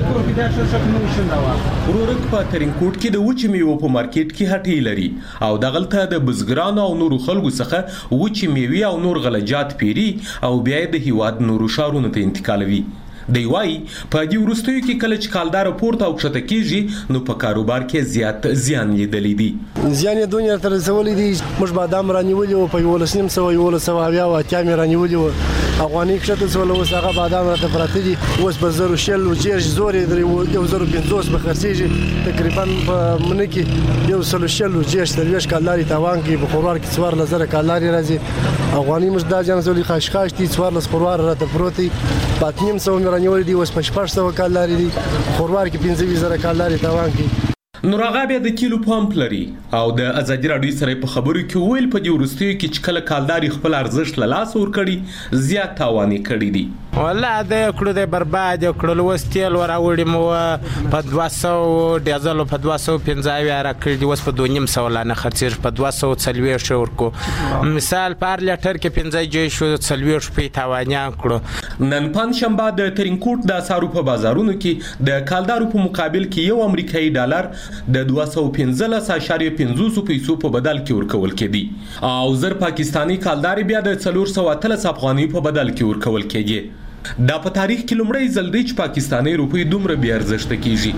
ورورک په ترینکوټ کې د وچې میوو په مارکیټ کې هټۍ لري او دغلته د بزګرانو او نورو خلکو څخه وچې میوې او نور غلجات پیری او بیا د هیواد نورو ښارونو ته انتقالوي. دی وای په دې وروستیو کې کله چې کالدار پورته او کښته کېږي نو په کاروبار کې زیات زیان لیدلی دی. زیان یې دنیا تر رسولی دی. موږ بادام رانیولي وو په یولس نیم سوه یولس سوه اویا او اتیا مې رانیولي وو. افغاني کښته سوله اوس هغه بادام راته پراته دي. اوس په زرو شل وچېږي زور یې درې یو زرو پنځوس به خرڅېږي. تقریبا په منه کې یو سلو شل وچېږي څلوېښت کالداري تاوان کوي. په خوروار کې څوارلس زره کالداري راځي. افغاني موږ دا جان زولي خاشخاش دي څوارلس خوروار راته پروت دی. په اته نیم سوه رانیول دي. اوس په شپږ سوه کالداري دي. خوروار کې پنځه ویشت زره کالداري تاوان کوي. نور هغه بیا د کیلو پمپ لري او د ازادي راډیو سره په خبرو کې ویل په دې وروستیو کې چې کله کالداري خپل ارزښت له لاسه ورکړي زیات تاوان کړي دي. والله د کړو د برباد کړو وستیل وراوړي مو په دوه سوه ډیزل په دوه سوه پنځه اویا راکړي دي. اوس په دوه نیم سوه لانه خرڅېږي. په دوه سوه څلوېښت ورکو مثال په لیټر کې پنځه جوی شو څلوېښت روپۍ تاوانیان کړو. نن پنځشنبه د ترینکوټ د اسعارو په بازارونو کې د کالدارو په مقابل کې یو امریکایي ډالر د دوه سوه پنځلس اعشاریه پنځوس پیسو په بدل کې ورکول کېدی او زر پاکستاني کالداري بیا د څلور سوه اتلس افغاني په بدل کې ورکول کېږي. دا په تاریخ کې لومړی ځل دی چې پاکستاني روپۍ دومره بې ارزښته کېږي.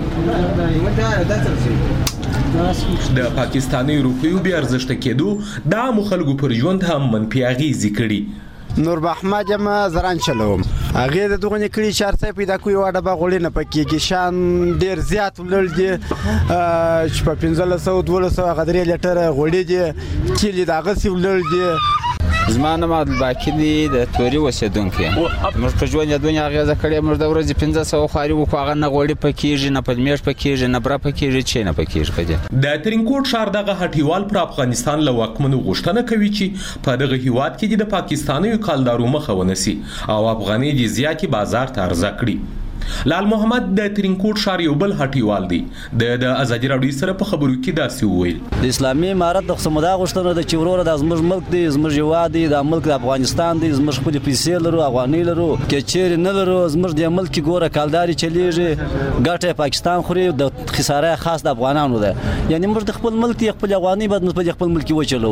د پاکستاني روپیو بې ارزښته کېدو د عامو خلکو پر ژوند هم منفي اغېزې کړي. نور محمد یم زران چلوم. هغې د دغه کړي چارڅه پیدا کوي او ډبه غوړي نه پکېږي. شان ډېر زیات لوړ دي چې په پنځلس سوه دولس سوه هغه درې لیټره غوړي دي. کیلې د هغسې لوړ دي. زما نوم عبدالباقي دی د توري اوسېدونکی موږ په ژوند یې دنیا اغېزه کړې موږ د ورځې پنځه سوه خواري وکړو هغه نه غوړي پکېږي نه پدمیش پکېږي نه بره پکېږي چې نه پکېږي په دې د ترینکوټ ښار دغه هټیوال پر افغانستان له واکمنو غوښتنه کوي چې په دغه هیواد کې د پاکستانیو کالدارو مخه ونیسي او افغاني جزیاتي بازار ته عرضه کړي لال محمد د ترینکوټ ښار یو بل هټیوال دی د د ازادي راډیو سره په خبرو کې داسې وویل د اسلامي امارت د سمدا غوښتنه د چوروره د زموږ ملک دی زموږ هیواد دی د ملک د افغانستان دی زموږ خپل پیسې لرو افغاني لرو کې چیرې نه لرو زموږ د ملک ګوره کالداري چلیږي ګټه پاکستان خوري د خساره خاص د افغانانو ده یعنی موږ د خپل ملک دی خپل افغاني بد په خپل ملک وچلو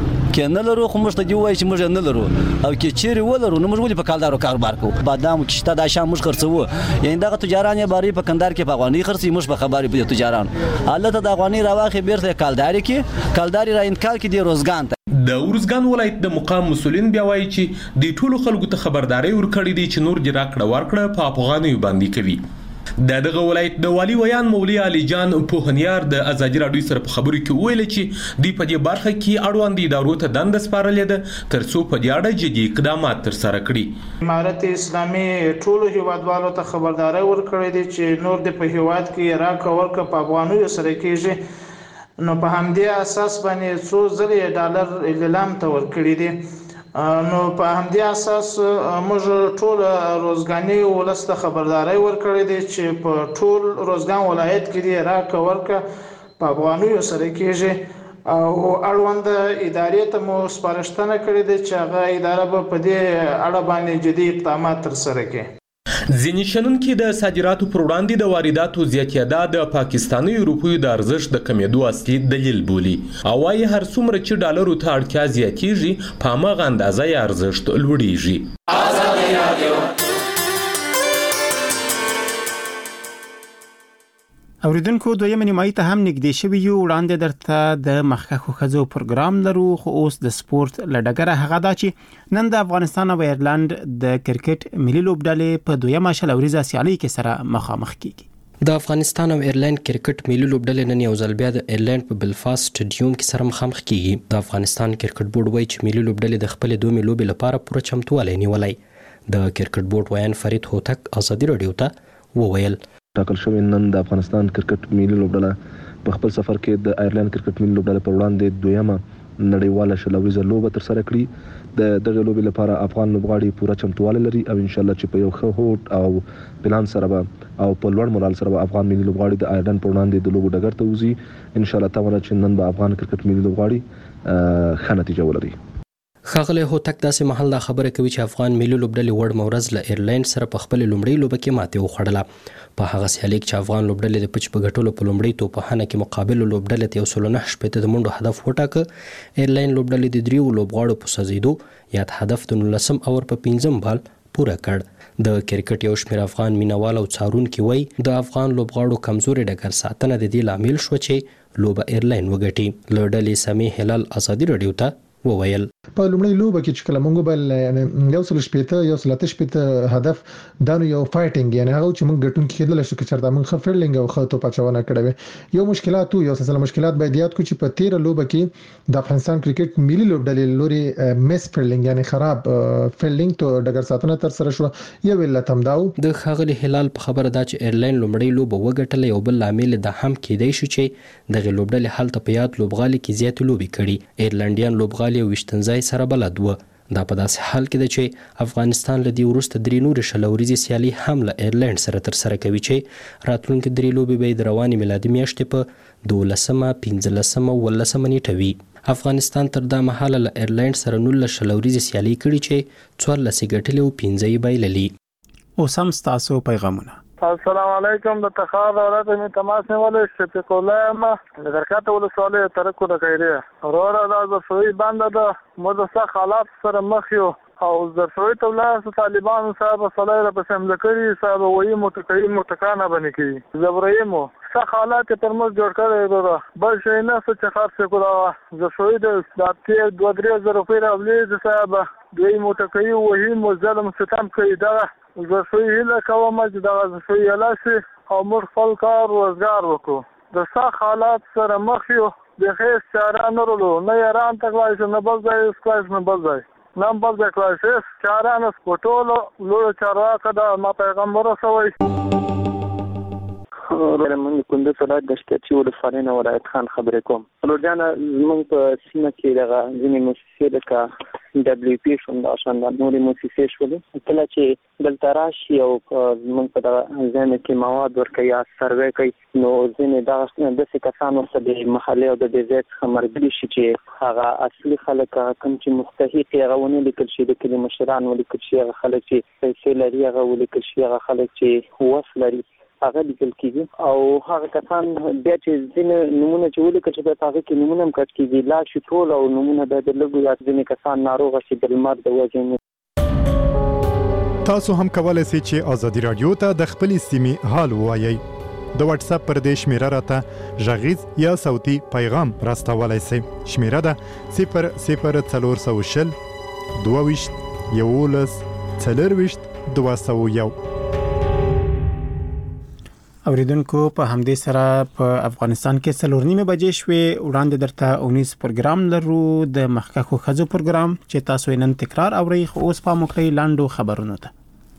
کې نه لرو خو موږ ته دی وایي چې موږ نه لرو او کې چیرې ولرو نو موږ ولې په کالدارو کاروبار کوو بادام کې شته د شام موږ خرڅو یعنی دغه تجاران یې باری په کندهار کې په افغاني خرڅي موږ په خبرې په تجاران الله ته د افغاني راواخې بیرته کالداري کې کالداري را انکال کې دی روزګان ته د ورزګان ولایت د مقام مسولین بیا وایي چې د ټولو خلکو ته خبرداري ورکړې دي چې نور جرا کړه ورکړه په افغانیو باندې کوي د دغه ولایت د والی ویان مولوی علي جان پوهنیار د ازادي راډیو سره په خبرو کې ویل چې دوی په دې برخه کې اړوند ادارو ته دنده سپارلې ده ترڅو په دې اړه جدي اقدامات ترسره کړي امارت اسلامي ټولو هیوادوالو ته خبرداري ورکړې ده چې نور د په هیواد کې راکړه ورکړه په افغانیو سره کېږي نو په همدې اساس باندې څو ځلې ډالر اعلان ته ورکړي دي نو په همدې اساس موږ ټول روزګاني ولسته خبرداري ورکړې دي چې په ټول روزګان ولایت کې دی راکړه ورکړه په افغانیو سره کېږي او اړوند ادارې ته مو سپارښتنه کړې ده چې هغه اداره به په دې اړه باندې جدي اقدامات ترسره کړي ځینې شنونکي د صادراتو پر وړاندې د وارداتو زیاتېدا د پاکستاني روپیو د ارزښت د کمیدو اصلي دلیل بولي او وايي هر څومره چې ډالرو ته اړتیا زیاتېږي په هماغه اندازه یې ارزښت لوړېږي ازادي راډیو اوریدونکو دویمه نیمایي ته هم نږدې شوي یو وړاندې درته د مخکښو ښځو پروګرام لرو خو اوس د سپورت له ډګره هغه دا چې نن د افغانستان او ایرلند د کرکټ ملي لوبډلې په دویمه شل اوریزه سیالي کې سره مخامخ کیږي د افغانستان او ایرلند کرکټ ملي لوبډلې نن یو ځل بیا د ایرلند په بلفاست سټیډیوم کې سره مخامخ کیږي د افغانستان کرکټ بورډ وایي چې ملي لوبډلې د خپل دوه لوبې لپاره پوره چمتووالی نیولی د کرکټ بورډ ویان فرید هوتک ازادي راډیو ته وویل ټاکل شوی نن د افغانستان کرکټ ملي لوبډله په خپل سفر کې د ایرلند کرکټ ملي لوبډله پر وړاندې دویمه نړیواله شل اوریزه لوبه ترسره کړي د دغه لوبې لپاره افغان لوبغاړي پوره چمتووالی لري او ان شاء الله چې په یو ښه هوډ او پلان سره به او په لوړ مورال سره به افغان ملي لوبغاړي د ایرلند پر وړاندې د لوبو ډګر ته وځي ان شاء الله تعالی چې نن به افغان کرکټ ملي لوبغاړي ښه نتیجه ولري ښاغلی هوتک داسې مهال دا خبره کوي چې افغان ملي لوبډلې وړ مورز له ایرلند سره په خپل لومړۍ لوبه کې ماتې وخوړله په هغه سیالي کې چې افغان لوبډلې د پچ په ګټلو په لومړۍ توپخانه کې مقابل لوبډلې ته یو سل نه شپېته د منډو هدف وټاکه ایرلند لوبډلې د دریو لوبغاړو په سوځېدو یاد هدف د نولسم اور په پنځم بال پوره کړ د کرکټ یو شمېر افغان مینوال او څارونکي وایي د افغان لوبغاړو کمزوري ډګر ساتنه د دې لامل شو چې لوبه ایرلند وګټي له ډلې سمې هلال ازادي راډیو ته وویل په لومړی لوبه کې چې کله موږ بل یو سل شپېته یو سل اته شپېته هدف دانو یو فایټینګ یعنی هغه چې موږ ګټون کې کېدل شو چې چرته موږ خفرلینګ او خطو پچونه کړو یو مشکلات یو سلسله مشکلات باید یاد کو چې په تیر لوبه کې د افغانستان کرکټ ملي لوبډلې لوري میس فیلډینګ یعنی خراب فیلډینګ ته ډګر ساتنه تر سره شو یو ولتم داو د خاغلی هلال په خبره دا چې ایرلند لومړی لوبه وګټله یو بل لامل د هم کېدای شو چې د لوبډلې حالت په یاد لوبغالي کې زیات لوبي کړي ایرلندیان لوبغالي وشتنځای سره بلد و دا په داسې حال کې ده چې افغانستان له دې وروسته درې نورې شل اوریزې سیالي هم له ایرلند سره ترسره کوي چې راتلونکي درې لوبې به یې د روانې میلادي میاشتې په دولسمه پنځلسمه اوولسمه نیټه وي افغانستان تر دا مهاله له ایرلند سره نولس شل اوریزې سیالي کړي چې څوارلس یې ګټلې او پنځه یې بایللي اوس هم ستاسو پیغامونه السلام علیکم د تخار اورته می تماس نیولې شفیق الله ما د درکاته ولسواله ترکو د خیریه اورا د زفوی بند د مدرسه حالات سره مخ یو او زفوی ته ولر طالبان صاحب صلی را پسم ذکری صاحب وایي متقین متکانه بنی کی زبرایمو څه حالات پر موږ جوړ کړی ورو بل شي نه څه خاص کو زفوی د داتې دوه درې زره روپۍ راولې صاحب دوی متقین وایي مظلم ستم کوي دا زفوی هله کوم چې دا زفوی لاسي او موږ خپل کار روزګار وکړو د څه حالات سره مخ یو د هیڅ چاره نه ورلو نه ایران ته غواړي نه بل ځای سکواش نه بل ځای نمبر د کرایسیس چارانه سپټولو لوړ چارواکه د ما پیغمبر سوی من کندز ولایت د شکایتي ولسوالۍ نه ولایت خان خبرې کوم. لورجانه زموږ په سیمه کې دغه ځینې مؤسسې لکه ډبلیو پی شوم دا شان د نورې مؤسسې شولې کله چې دلته راشي او زموږ په دغه ځای کې مواد ورکوي یا سروې کوي نو ځینې دغه داسې کسان ورته د محلې او د دې ځای څخه ملګري شي چې هغه اصلي خلک کوم چې مستحق یې هغه ونه لیکل شي د کلي مشران ولیکل شي هغه خلک چې پیسې لري هغه ولیکل شي هغه خلک چې وس لري هغه لیکل کیږي او هغه کسان بیا چې ځینې نمونه چې ولیکل شي په هغه کې نمونه هم کټ کیږي لا شي ټول او نمونه د لګو یا ځینې کسان ناروغه شي د لمر د وجې. تاسو هم کولای شئ چې ازادي رادیو ته د خپلې سیمې حال ووایئ. د واتس اپ پر دې شمیره راته غږیز یا صوتي پیغام راستولای شئ. شمیره ده صفر صفر څلور سوه شل دوه ویشت یولس څلور ویشت دوه سوه یو. اوریدونکو په همدې سره په افغانستان کې څلور نیمه بجې شوې وړاندې درته اونیس پروګرام لرو د مخکخو خزو پروګرام چې تاسو نن تکرار اورئ خو اوس په مخکې لاندو خبرونه ده.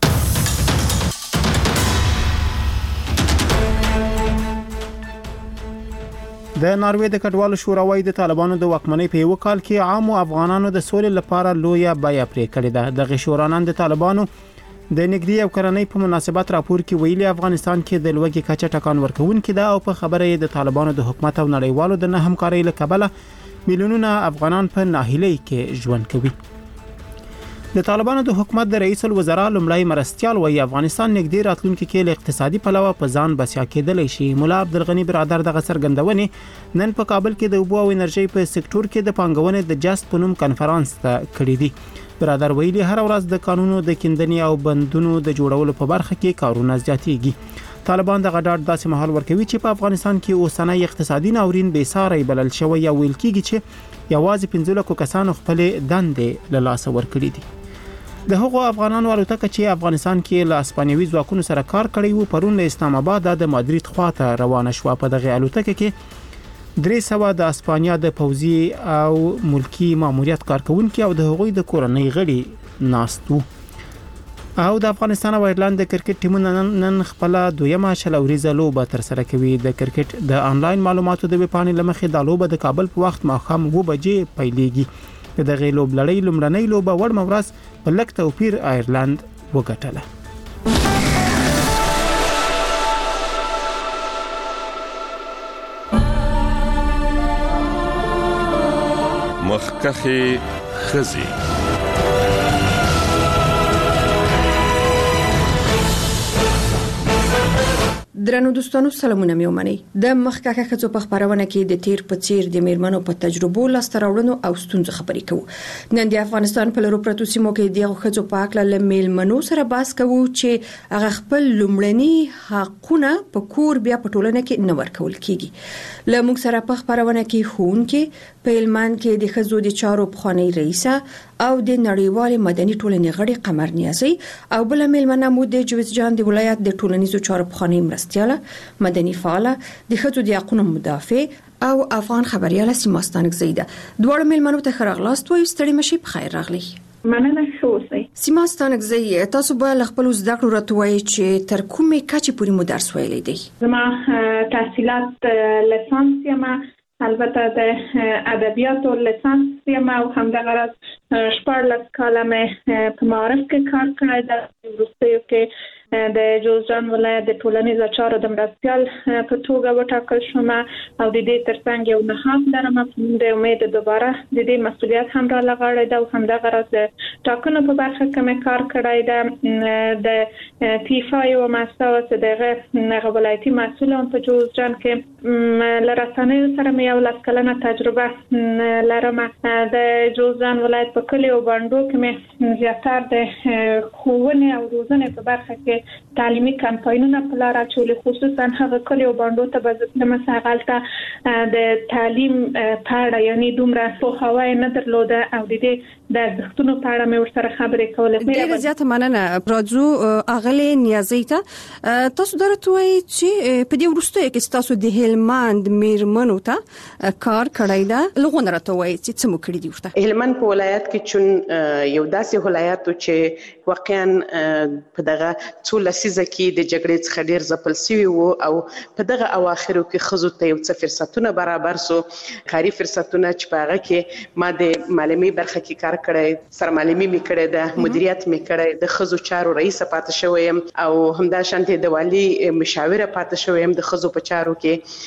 د ناروې د کډوالو شورا وايي د طالبانو د واکمنۍ په یو کال کې عامو افغانانو د سولې لپاره لویه بیه پرې کړې ده. د غشورانان د طالبانو د نګدي او کرنۍ په مناسبت راپور کې ویلي افغانستان کې د لوګي کچه ټکان ورکوونکې ده او په خبره د طالبانو د حکومت او نړیوالو د نه همکارۍ له کبله میلیونونه افغانان په ناهیلۍ کې ژوند کوي. د طالبانو د حکومت د رئیس الوزرا لمړی مرستيال وایي افغانستان نګدي راتلونکي کې له اقتصادي پلوه په ځان بسیا کېدلی شي. مولا عبدالغنی برادر دغه څرګندونې نن په کابل کې د اوبو او انرژي په سکتور کې د پانګونې د جست په نوم کنفرانس ته کړی دی. برادر ویلي هر ورځ د قانونو د کیندنې او بندونو د جوړولو په برخه کې کارونه زیاتېږي. طالبان د غډاډ داسې مهال ورکوي چې په افغانستان کې اوسنۍ اقتصادي ناورین بې ساري بلل شوی یا ویل کېږي چې یوازې پنځه لکو کسانو خپل دندې له لاسه ورکړي دي. د هغو افغانانو الوتکه چې افغانستان کې له اسپانیوي ځواکونو سره کار کړی وو پرون له اسلام آباد د مادرید خواته روانه شو. په دغه الوتکه کې درې سوه د اسپانیا د پوځي او ملکی ماموریت کارکونکو او د هغوی د کورنۍ غړي ناستو. او د افغانستان او ایرلند د کرکټ ټیمونه نن خپل دویمه شلوريزه لوبه تر سره کوي. د کرکټ د انلاین معلوماتو د ویبپاڼې لمخې د لوبه د کابل په وخت ماښام اوه بجې پیلېږي. دغه لوب لړۍ لومړنۍ لوبه وړ مورس په لک توپیر ایرلند وګټله. مخکخي خزي درنو دوستانو سلامونه مې ومنئ. د مخکخه خزو په خبرونه کې د تیر په چیر د میرمنو په تجربو لاستراوړنو او ستونزو خبرې کوو. نن د افغانستان په لورو پرتو سیمو کې د خزو په اړه له میرمنو سره بحث کوو چې هغه خپل لومړني حقونه په کور بیا په ټولنه کې نه ورکول کیږي. له موږ سره په خبرونه کې خونکې په هلمند کې د خزو د چارو پخوانی رئیسه او د نړیوال مدني ټولنې غړي قمر نیازي او بل میلمنه مو د جوزجان د ولایت د ټولنیزو چارو پخوانی مرستياله مدني فعاله د خزو د حقوقو مدافع او افغان خبرياله سیما ستانکزی ده. دوړ میلمنو ته خراغلاست وي ستړي مشي په خیر راغلي. مننه شوسي. سیما ستانکزی تاسو به خپل زده کړو راتوي چې تر کومه کچې پورې مو درس ویلې دي؟ زما تحصیلات لیسانس یم البته د ادبیاتو لیسانس یم او همدغه راز شپږ کاله مې په معارف کې کار کړی ده. وروستیو کې د جوزجان ولایت د ټولنیزو چارو د مرستيال په توګه وټاکل شوم او د دې ترڅنګ یو نهاد لرم د امید دوباره د دې مسولیت هم را لغړی ده او همدغه راز د ټاکنو په برخه کې مې کار کړی ده. د فیفا یو مساوات دغه ولایتي مسؤلان په جوزجان کې لرسنیو سره مې یو لاس کلنه تجربه لرم. د جوزجان ولایت په کلیو باندې کې مې زیاتره د خوونه او روزنې په برخه کې چې تعلیمي کمپاینونه په لار اچول خصوصا هغه کلی او باندې ته به مسغالته د تعلیم په اړه یعنی دومره پوهاوی نه درلوده او د دې د ځختونو په اړه مې ورسره خبرې کولې. ډیره زیاته مننه راځو اغلی نیازی ته تاسو درته وایي چې په دې وروسته کې تاسو د هلمند میرمنو ته کار کړی دا لغونه راته وایي چې څه مو کړی دی ورته. هلمند په ولایت کې چون یو داسې ولایت چې واقعا په دغه څو لسیزه کې د جګړې څخه ډیر ځپل شوی وو او په دغه اواخرو کې خزو ته یو څه فرصتونه برابر سو کاري فرصتونه چې په هغه کې ما د معلمي برخه کې کار کړی سرمعلمي مې کړی د مدیریت مې کړی د خزو چارو رئیس پاتې شوم او همدا شانتي د والی مشاوره پاتې شوم د خزو په چارو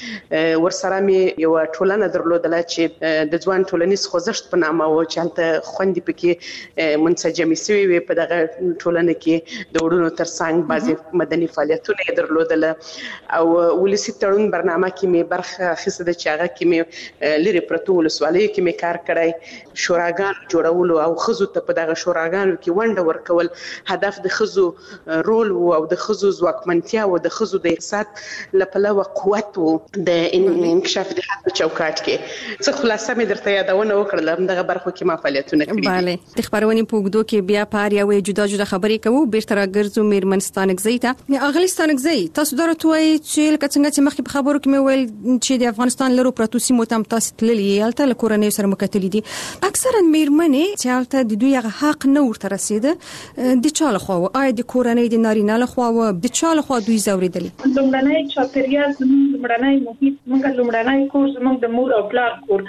کې ورسره مې یو ټولنه درلودله چې د ځوان ټولنیز خوځښت په نامه و چې هلته خوندې پکې منسجمې شوي وي په دغه ټولنه کې د وړونو ترڅنګ بعضې مدني فعالیتونه یې درلودله او ولسي تړون برنامه کې مې برخه اخیسته ده چې هغه کې مې لرې پرتو ولسوالیو کې مې کار کړی شوراګانو جوړولو او ښځو ته په دغه شوراګانو کې ونډه ورکول هدف د ښځو رول و او د ښځو ځواکمنتیا و د ښځو د اقتصاد له پلوه قوت و د انکشاف د حد په چوکاټ کې څه خلاصه مې درته یادونه وکړله همدغه برخو کې ما فعالیتونه کړي. بله د خبرونې په اوږدو کې بیا په هر یوې جدا جدا خبرې کوو. بیرته راګرځو میرمن ستانکزۍ ته. اغلې ستانکزۍ تاسو درته وایي چې لکه څنګه چې مخکې په خبرو کې مې ویل چې د افغانستان لرو پرتو سیمو ته هم تاسو تللي هلته له کورنیو سره مو کتلي دي. اکثرا میرمنې چې هلته د دوی هغه حق نه ورته رسېده د چا لخوا و آیا د کورنۍ د نارینه لخوا و د چا لخوا دوی ځورېدلي؟ لومړنی چاپېریال زموږ لومړنی محیط زموږ لومړنی کور زموږ د مور او پلار کور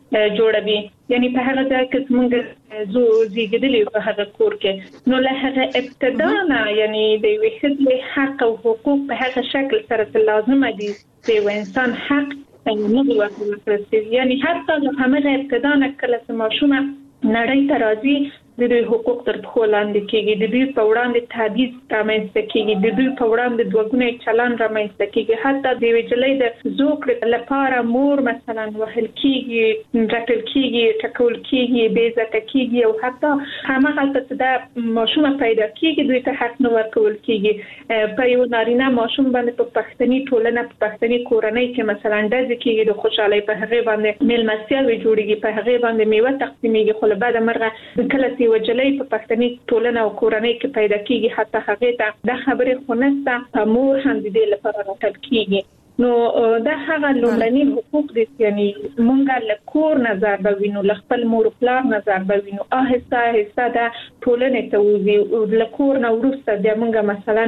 جوړوي یعنی په هغه ځای کې زموږ زو زیږیدلي په هغه کور کې نو له هغه ابتدا نه یعنی د یوې ښځې حق او حقوق په هغه شکل سره لازمه دي چې یو انسان حق نه وي ورکړل یعنی حتی له همغه ابتدا نه کله چې ماشومه نړۍ ته راځي د دوی حقوق تر پښو لاندې کېږي د دوی په وړاندې تبعیض رامنځته کېږي د دوی په وړاندې دوهګونی چلن رامنځته کېږي حتی د یوې نجلۍ د زوکړې لپاره مور مثلا وهل کېږي رټل کېږي ټکول کېږي بې عزته کېږي او حتی هماغلته چې دا ماشومه پیدا کېږي دوی ته حق نه ورکول کېږي په یو نارینه ماشوم باندې په پښتني ټولنه په پښتني کورنۍ کې مثلا ډزې کېږي د خوشحالۍ په هغې باندې میلمستیاوې جوړېږي په هغې باندې میوه تقسیمېږي خو له بده مرغه کله یو جلۍ په پښتني ټولنه او کورنۍ کې پیدا کیږي حتی هغه ته د خبرې خونسته مور هم د دې لپاره راټول کیږي نو دا هغه لومړني حقوق دي یعنی مونږه له کور نظر به وینو له خپل مور پلار نظر به وینو آهسته آهسته دا ټولنې ته وځي له کور نه وروسته بیا مونږه مثلا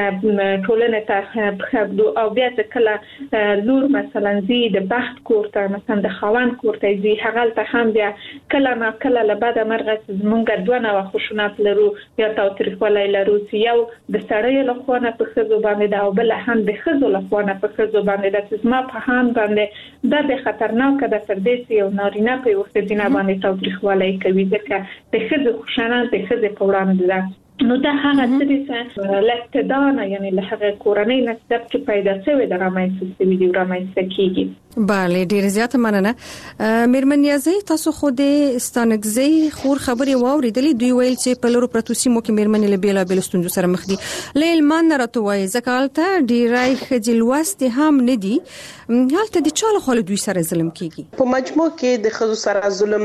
ټولنې ته خبرو او بیا کله لور مثلا زی د بخت کور ته مثلا د خوان کور ته زی هغه ته هم بیا کله ما کله له بعد مرغه مونږه دوه نو خوشونات لرو یا تاوتریخوالی لرو چې یو د سړی له خوا نه په ښځو باندې دا او بل هم د ښځو له خوا نه په باندې د تسمه په هان باندې د خطرناک د فردیسي او نارینه په وخت دینه باندې تاوتریخوالی کوي ځکه د ښځو خوشانه د ښځې په وړاندې ده نو دا هغه څه دي چې لکتدانه یعنی له هغه کورنۍ نسب کې پیدا شوی د رامنځته شوی دی رامنځته کیږي. بله ډیر زیاته مننه میرمن نیازی تاسو خو د ستانکزۍ خور خبرې واوریدلې دوی ویل چې په لورو پرتو سیمو کې میرمنې له بیلا بیل ستونزو سره مخ دي له علمان نه راته وایي ځکه هلته ډیری ښځې لوستې هم نه دي هلته د چا لخوا له دوی سره ظلم کیږي؟ په مجموع کې د ښځو سره ظلم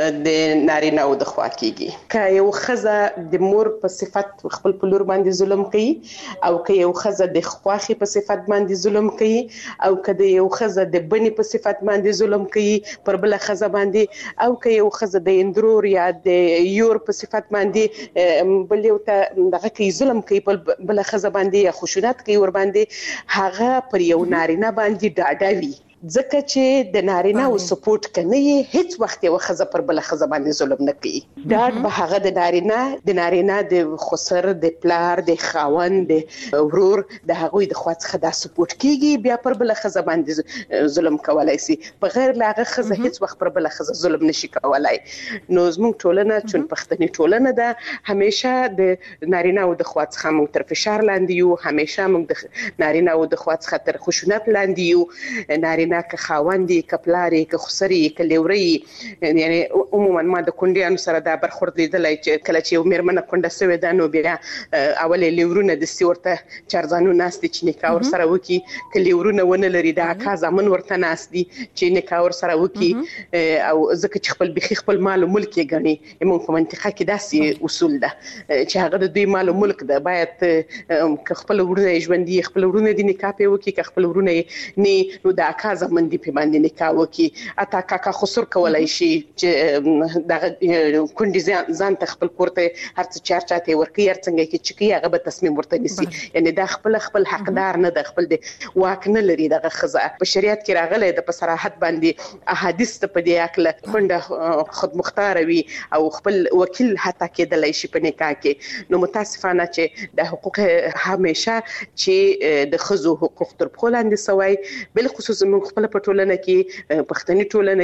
د نارینه او د خوا کیږي که یو ښځه د مور په صفت خپل په لور باندې ظلم کوي او که یو ښځه د خواخي په صفت باندې ظلم کوي او که د یو ښځه د بني په صفت باندې ظلم کوي پر بل ښځه باندې او که یو ښځه د اندرور یا د یور په صفت باندې بل یو ته دغه کوي ظلم کوي پر بل ښځه باندې یا خشونت کوي ور باندې هغه پر یو نارینه باندې ډاډه وي ځکه چې د نارینه او سپورټ کنه هیڅ وخت یو ښځه پر بل ښځه باندې ظلم نه کوي ډاډ به هغه د نارینه د نارینه د خسر د پلار د خاوند د ورور د هغوی د خوا څخه د سپورټ کیږي بیا پر بل ښځه باندې ظلم کولای شي بغیر لا هغه ښځه هیڅ وخت پر بل ښځه ظلم نشي کولای نو زموږ ټولنه چون پښتني ټولنه ده همیشه د نارینه او د خوا څخه موږ تر فشار لاندې یو همیشه موږ د نارینه او د خوا څخه تر خشونت لاندې یو نارینه وینا که خاوندې کپلاري که خسري که لیوري یعنی عموما ما د کونډیانو سره دا برخورد لیدلای چې کله چې یو میرمنه کونډه سوې ده نو بیا اولې لیورونه د سیورته چارزانو ناس دي چې نکاح ور سره وکي که لیورونه ونه لري دا اکا زمون ورته ناس دي چې نکاح ور سره وکي او ځکه چې خپل بخي خپل مال او ملک یې غني موږ په منطقه کې داسې اصول ده چې هغه د دوی مال او ملک ده باید که خپل ورونه ژوندۍ خپل ورونه د نکاح په وکي که خپل ورونه نه نو د اکا زمون دي په باندې نکاح وکي اته کاکا خسر کولای شي چې د کونډي ځان ته خپل کوړته هر څه چار چاته ورکی هر څنګه کې چې هغه به تصمیم ورته نسی یعنی دا خپل خپل حقدار نه د خپل د واک نه لري دغه خزه په شریعت کې راغله د صراحت باندې احادیث ته په دې اکله کونډه خود مختار وي او خپل وکیل حتی کېدلای شي په نکاح کې نو متاسفانه چې د حقوق همیشه چې د خزو حقوق تر په لاندې سوی بل خصوص موږ خپل په ټولنه کې پښتني ټولنه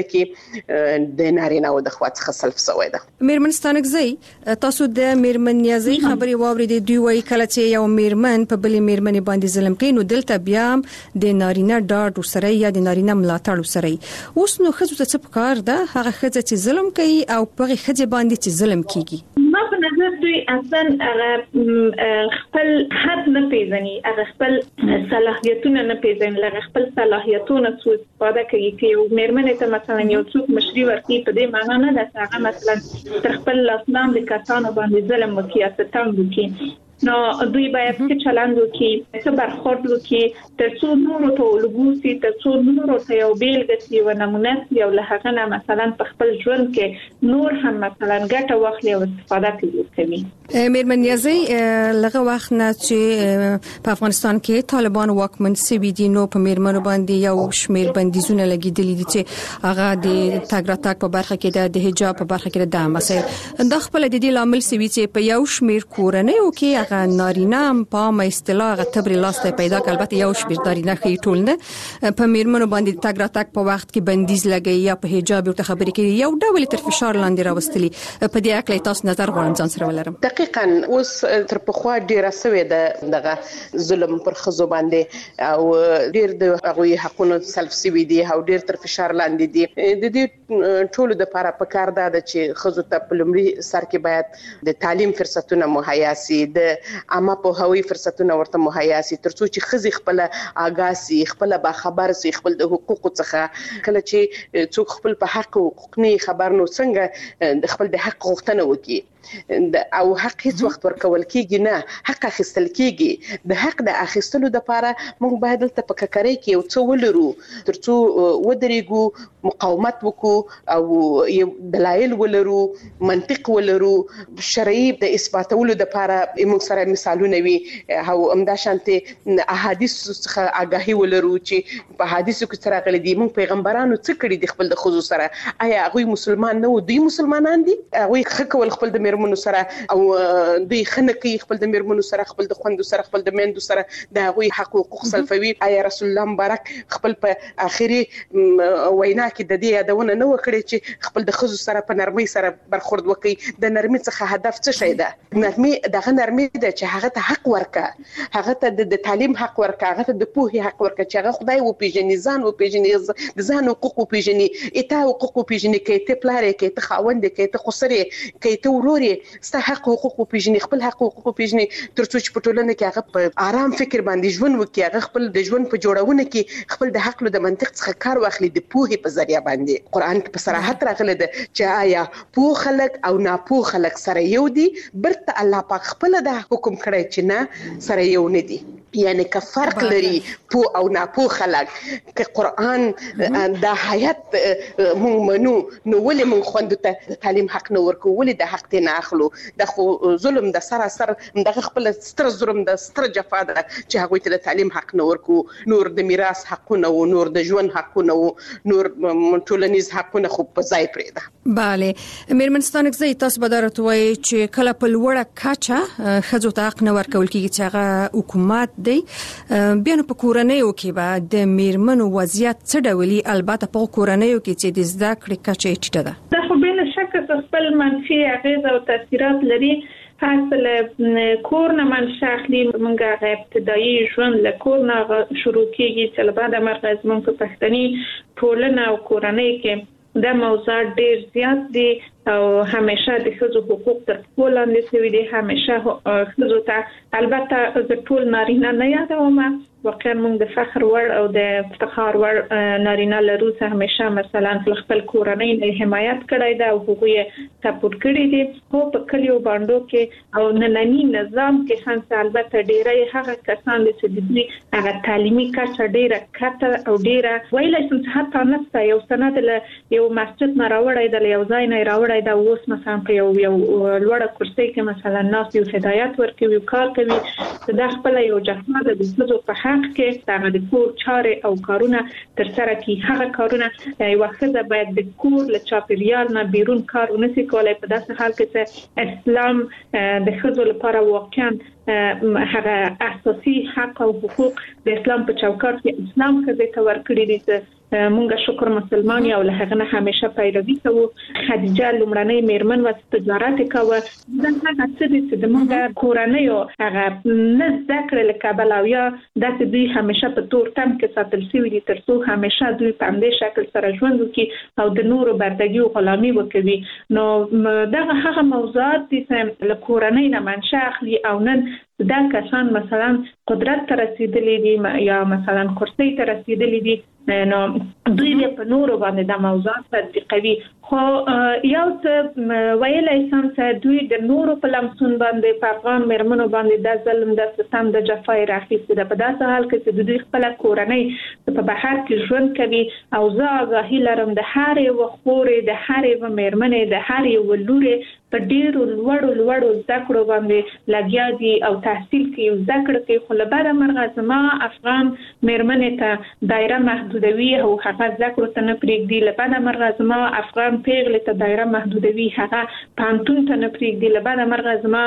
کې د نارینه او د خوات خصلف سوی ده میرمن ستانکزی تاسو د میرمن نیازی خبري واوریدې دوی وایي کله چې یو میرمن په بلې میرمن باندې ظلم کوي نو دلته بیا د نارینه ډاډ سره یا د نارینه ملاتړ سره اوس نو خزو ته څه پکار ده هغه خزه چې ظلم کوي او په خزه باندې چې ظلم کیږي ما په نظر دوی اصلا هغه خپل حد نه پیژني هغه خپل صلاحیتونه نه پیژني هغه خپل صلاحیتونه څو استفاده کوي چې یو میرمن ته مثلا یو څوک مشري ورکړي په دې معنی نه ده چې هغه مثلا تر خپل لاسنام د کسانو باندې ظلم وکړي یا ستم وکړي نو دوی باید چې چلند وکړي چې برخورد وکړي ترڅو نورو ته ولګوسي ترڅو نورو ته یو بیلګه شي او نمونه یو له هغه نه مثلا په خپل ژوند کې نور هم مثلا ګټه واخلي او استفاده کوي. میرمن نیازی لغه وخت نه چې په افغانستان کې طالبان واکمن سوي دي نو په میرمنو باندې یو شمیر بندیزونه لګیدلي دي چې هغه د تګ راتګ په برخه کې د حجاب په برخه کې د مسایل د خپل د دې لامل سوي چې په یو شمیر کورنۍ او کې هغه نارینه په ما اصطلاح غتبر لاسته پیدا کړ البته یو شمیر نارینه خې ټول نه په میرمنو باندې تګ راتګ په وخت کې بندیز لګي یا په حجاب او خبرې کې یو ډول تر فشار لاندې راوستلي په دې اړه تاسو نظر غواړم ځان سره ولرم. دقیقاً اوس تر پخوا ډیره سوي د دغه ظلم پر خزو باندې او ډیر د هغوی حقوقو سلف سوي دي او ډیر تر فشار لاندې دي د دې ټولو د لپاره پکار ده چې خزو ته په لومړي سر کې باید د تعلیم فرصتونه مهیا سي د عامه په هوی فرصتونه ورته مهیا سي ترڅو چې خزي خپل آګاسي خپل با خبر سي خپل د حقوقو څخه کله چې څوک خپل په حق او حقوق نه خبر نو څنګه د خپل د حق غوښتنه وکړي او حق هیڅ وخت ورکول کیږي نه حق اخیستل کیږي د حق د اخیستلو لپاره موږ باید تل په ککرۍ کې یو څه ولرو ترڅو ودرېګو مقاومت وکړو او دلایل ولرو منطق ولرو شرعي د اثباتولو لپاره موږ سره مثالونه وي او همدا شانته احادیث څخه آگاهي ولرو چې په حدیثو کې سره غلي دي موږ پیغمبرانو څه کړی د خپل د خزو سره آیا هغه مسلمان نه و دوی مسلمانان دي هغه خکول خپل د میرمنو سره او دوی خنکې خپل د میرمنو سره خپل د خوندو سره خپل د میندو سره د هغوی حقوق سلفوي آیا رسول الله مبارک خپل په اخري وینا کې د دې یادونه نه وکړي چې خپل د خزو سره په نرمۍ سره برخورد وکړي د نرمۍ څخه هدف څه شي ده نرمۍ دغه نرمۍ ده چې هغه ته حق ورکړه هغه ته د تعلیم حق ورکړه هغه ته د پوهې حق ورکړه چې هغه خدای و پیژني ځان و پیژني د ځان حقوق و پیژني اته حقوق و پیژني کې ته پلارې کې ته خاوند کې ته خسرې کې ته وروري ستا حق حقوق پیژني خپل حق حقوق پیژني ترڅو چې په ټولنه کې هغه په آرام فکر باندې ژوند وکړي هغه خپل د ژوند په جوړونه کې خپل د حق له د منطق څخه کار واخلي د پوهې په ذریعہ باندې قرآن کې په صراحت راغلی ده چې آیا پوه خلک او ناپوه خلک سره یو دي برته الله پاک خپل د حکم کړی چې نه سره یو نه دي یعنی که فرق لري پوه او ناپوه خلک که قرآن د حیات مونږ منو نو ولې مونږ خوندو ته تعلیم حق نه ورکو ولې د حق نه اخلو د خو ظلم د سراسر دغه خپل ستر ظلم د ستر جفا ده چې هغه ته تعلیم حق نه ورکو نور د میراث حقونه او نور د ژوند حقونه او نور ټولنیز حقونه خو په ځای پرې ده. bale میرمنستان کې تاسو به درته وایي چې کله په لوړه کچه خزو ته حق نه ورکول کیږي چې هغه حکومت دی بیا نو په کورنیو کې به د میرمنو وضعیت څه ډولي البته په کورنیو کې چې د زده کړې کچه ټیټه ده دا خو بل شک خپل منفي اغیز او تاثیرات لري حاصل کور نه منشأ اخلي موږ غ ابتدایي ژوند له کور نه شروع کیږي چې له بعد مرکز موږ په پښتني ټولنه او کورنۍ کې د موضوع ډیر زیات دي او همیشه د ښځو حقوق تر پښو لاندې شوي دي. همیشه ښځو ته البته د ټول نارینه نه یادوم، واقعا موږ د فخر وړ او د افتخار وړ نارینه لرو چې همیشه مثلا خپل کورنۍ نه حمایت کړی دا او هغوی سپورټ کړی دي. خو په کلیو باندې کې او نننی نظام کې هم البته ډیری هغه کسان چې د دوی هغه تعلیمي کچه ډیره کته او ډیره ویلای شم چې حتی نسته یو سند له یو مسجد نه راوړی د یو ځای نه راوړی دا اوس مثلا په یو یو لوړه کرسي کې مثلا ناس یو هدایت ورکوي کار کوي دا خپل یو جهنم د څه په حق کې هغه د کور چارې او کارونه تر سره کوي. هغه کارونه یو وخت باید د کور له چاپیریال نه بیرون کار ونسي کولای په داسې حال کې چې اسلام د ښځو لپاره واقعا هغه اساسي حق او حقوق د اسلام په چوکاټ کې اسلام کې د تور کړی دي. مونږه شکر مسلمان یو له هغه نه همیشه پیروي کوو. خدیجه لومړنۍ میرمن و تجارت کوي دا هغه څه دي چې د مونږه کورنۍ او هغه نه ذکر له کابلاویا د دوی همیشه په تور تم کې ساتل شوی دي تر څو همیشه دوی په همدې شکل سره ژوند وکړي او د نورو بردګي او غلامي وکوي. نو دا هغه موضوعات دي چې له کورنۍ نه منشأ اخلي او نن دا کسان مثلا قدرت ته رسیدلي دي یا مثلا کرسي ته رسیدلي دي نو دوی په نورو باندې د موضوعات تطبیقوي. خو یو څه ویلای شم چې دوی د نورو په لمسون باندې په افغان میرمنو باندې د ظلم د ستم د جفای راخیستي ده په داسې حال کې چې دوی خپل کورنۍ په بهر کې ژوند کوي او زه آگاهي لرم د هر یو خورې د هر یو میرمنې د هر یو لورې په ډیرو لوړو لوړو زده کړو باندې لګیا دي او تحصیل کوي زده کړه کوي. خو له بعده مرغه زما افغان میرمنې ته دایره محدودوي او هغه زده کړو ته نه پرېږدي. له بعده مرغه زما افغان پیغلې ته دایره محدودوي هغه پانتون ته نه پرېږدي. له بعده مرغه زما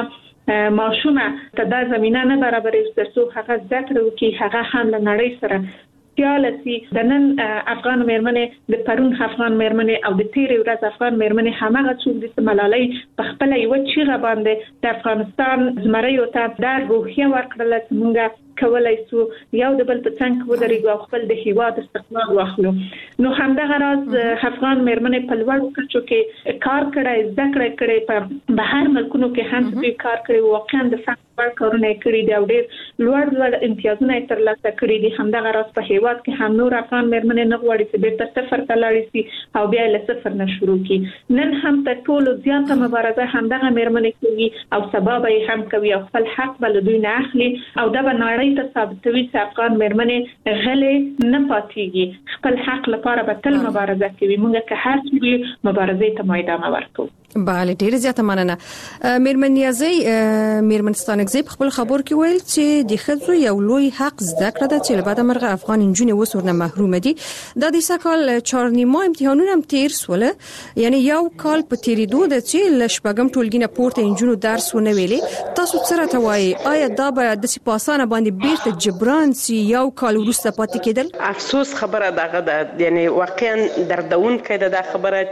ماشومه ته دا زمینه نه برابروي تر څو هغه زده کړه وکړي هغه هم له نړۍ سره سیالسي. د نن افغان میرمنې د پرون افغان میرمنې او د تیرې ورځ افغان میرمنې همغه څوک دي چې ملالۍ په خپل یو چیغه باندې د افغانستان زمریو ته د روحیه ورکړل چې موږ کولای شو یو د بل په څنګ ودرېږو او خپل د هیواد استقلال واخلو. نو همدغه راز افغان میرمنې په لوړو کچو کې کار کړی زده کړې کړې په بهر ملکونو کې هم دوی کار کړی واقعا د فخر کارونه کړی دی او ډېر لوړ لوړ امتیازونه ترلاسه کړي دي. همدغه راز په هیواد کې هم نور افغان میرمنې نه غواړي چې بیرته صفر ته لاړې شي او بیا له صفر نه شروع کړي. نن هم تر ټولو زیاته مبارزه همدغه میرمنې کوي او سبا به یې هم کوي او خپل حق به له دوی نه اخلي او دا به نړۍ ته ثابتوي چې افغان میرمنې غلې نه پاتېږي. خپل حق لپاره به تل مبارزه کوي. موږ که هر څه وي مبارزې ته میدان ورکوو. بله ډیره زیاته مننه. میرمن نیازی میرمن ستانکزی په خپل خبر کې ویل چې د ښځو یو لوی حق زده کړه ده چې له بعده مرغه افغان نجونې اوس ورنه محروم دي. دا د سکهال چهار نیمه امتحانونه هم تیر سوله یعنی یو کال په تیریدو ده چې له شپږم ټولګي نه پورته نجونو درس ونه ویلې. تاسو څه راته وایي آیا دا به د سپاسانه باندې بیرته جبران سي یو کال وروسته پاتې کېدل؟ افسوس خبره دغه ده یعنی واقعا دردونکې ده دا خبره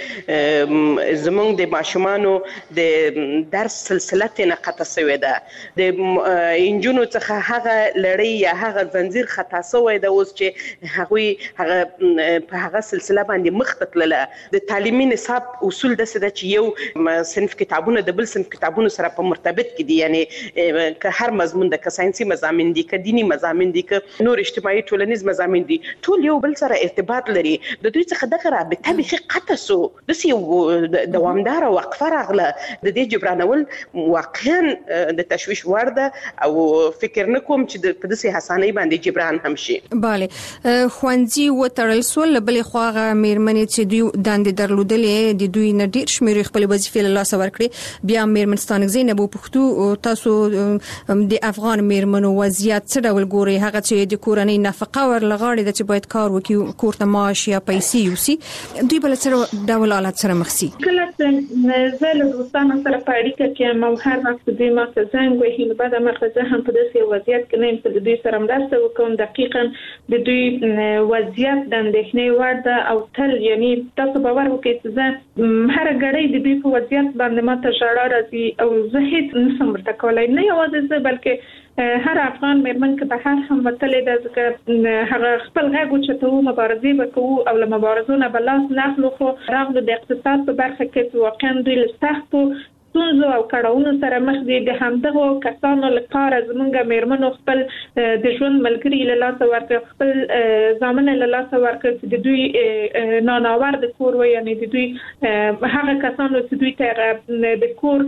چې زمونږ د ماشومانو د درس سلسله ته قطع شوې ده. د انجونو څخه هغه لړۍ یا هغه زنجیر خطا شوی ده اوس چې هغه هغه په هغه سلسله باندې مخ تتلله. د تعلیمي نصاب اصول د څه ده چې یو صنف کتابونه د بل صنف کتابونو سره په مرتبط کې دي یعنی که هر مضمون د که ساينسي مضامین دي که دینی مضامین دي که نور اجتماعي ټولنیز مضامین دي ټول یو بل سره ارتباط لري. د دوی څخه دغه رابطه به قطع شو د یو دوام دار وقفه راغله. د دې جبرانول واقعا د تشویش وړ ده او فکر نکوم چې په داسې حسانۍ باندې جبران هم شي. bale خوانځي وتړل سول بلې خواغه میرمنې چې دوی داندې درلودلې د دوی نه ډیر شمیر خپل وظیفې له لاس ورکړي. بیا میرمن ستانکزی نه بو پښتو تاسو د افغان میرمنو وضعیت څه ډول ګوري هغه چې د کورنۍ نفقه ورلغاړي د چې باید کار وکړي کورته معاش یا پیسې یوسي دوی بل څه ډول حالت سره مخ سي؟ کله چې زه له دوستانو سره په اړیکه کې یم او هر وخت دوی ما ته زنګ وهي نو بعد ما زه هم په داسې وضعیت کې نه یم چې د دوی سره مرسته وکړم. دقیقاً د دوی وضعیت د اندېښنې وړ ده او تل یعنی تاسو باور وکړئ چې زه هر غړی د دوی په وضعیت باندې ما ته ژړا راځي او زه هیڅ نشم ورته کولی، نه یوازې زه بلکې هر افغان مېرمن که به هر هم وتلې ده ځکه هغه خپل غږ اوچتوو، مبارزې به کوو او له مبارزو نه به لاس نه اخلو. خو راغلو د اقتصاد په برخه کې واقعا دوی له سختو ستونزو او کړاوونو سره مخ دي. د همدغو کسانو لپاره زموږ مېرمنو خپل د ژوند ملګري له لاسه ورکړ، خپل زامن له لاسه ورکړ چې د دوی ناناور د کور و، یعنی د دوی هغه کسانو چې دوی ته د کور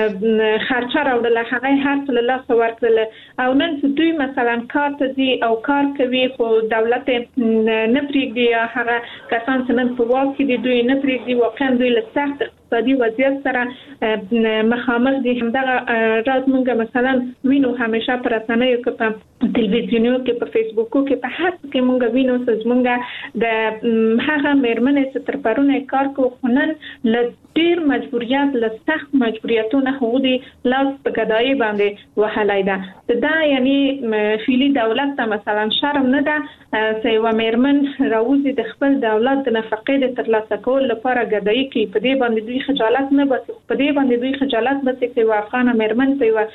خرچه راوړله هغه هر څه له لاسه ورکړل او نن چې دوی مثلا کار ته ځي او کار کوي خو دولت نه پرېږدي، یا هغه کسان چې نن په واک کې دي دوی نه پرېږدي، واقعا دوی له سخت اقتصادي وضعیت سره مخامخ دي. همدغه راز موږ مثلا وینو همیشه پر رسنیو کې په تلویزیونو کې په فیسبوکو کې په هر څه کې موږ وینو چې موږ د هغه مېرمنې چې تر پرونه کار کوي خو نن له ډیر مجبوریت له سخت مجبوریتونو خو دي لاس په ګدایي باندې وهلای ده. دا یعنی فعلی دولت ته مثلا شرم نه ده چې یو مېرمن راوځي د خپل دولت د نفقې د ترلاسه کولو لپاره ګدایي کوي. په دې باندې دوی خجالت نه بس په دې باندې دوی خجالت بس چې یو افغان مېرمن په یو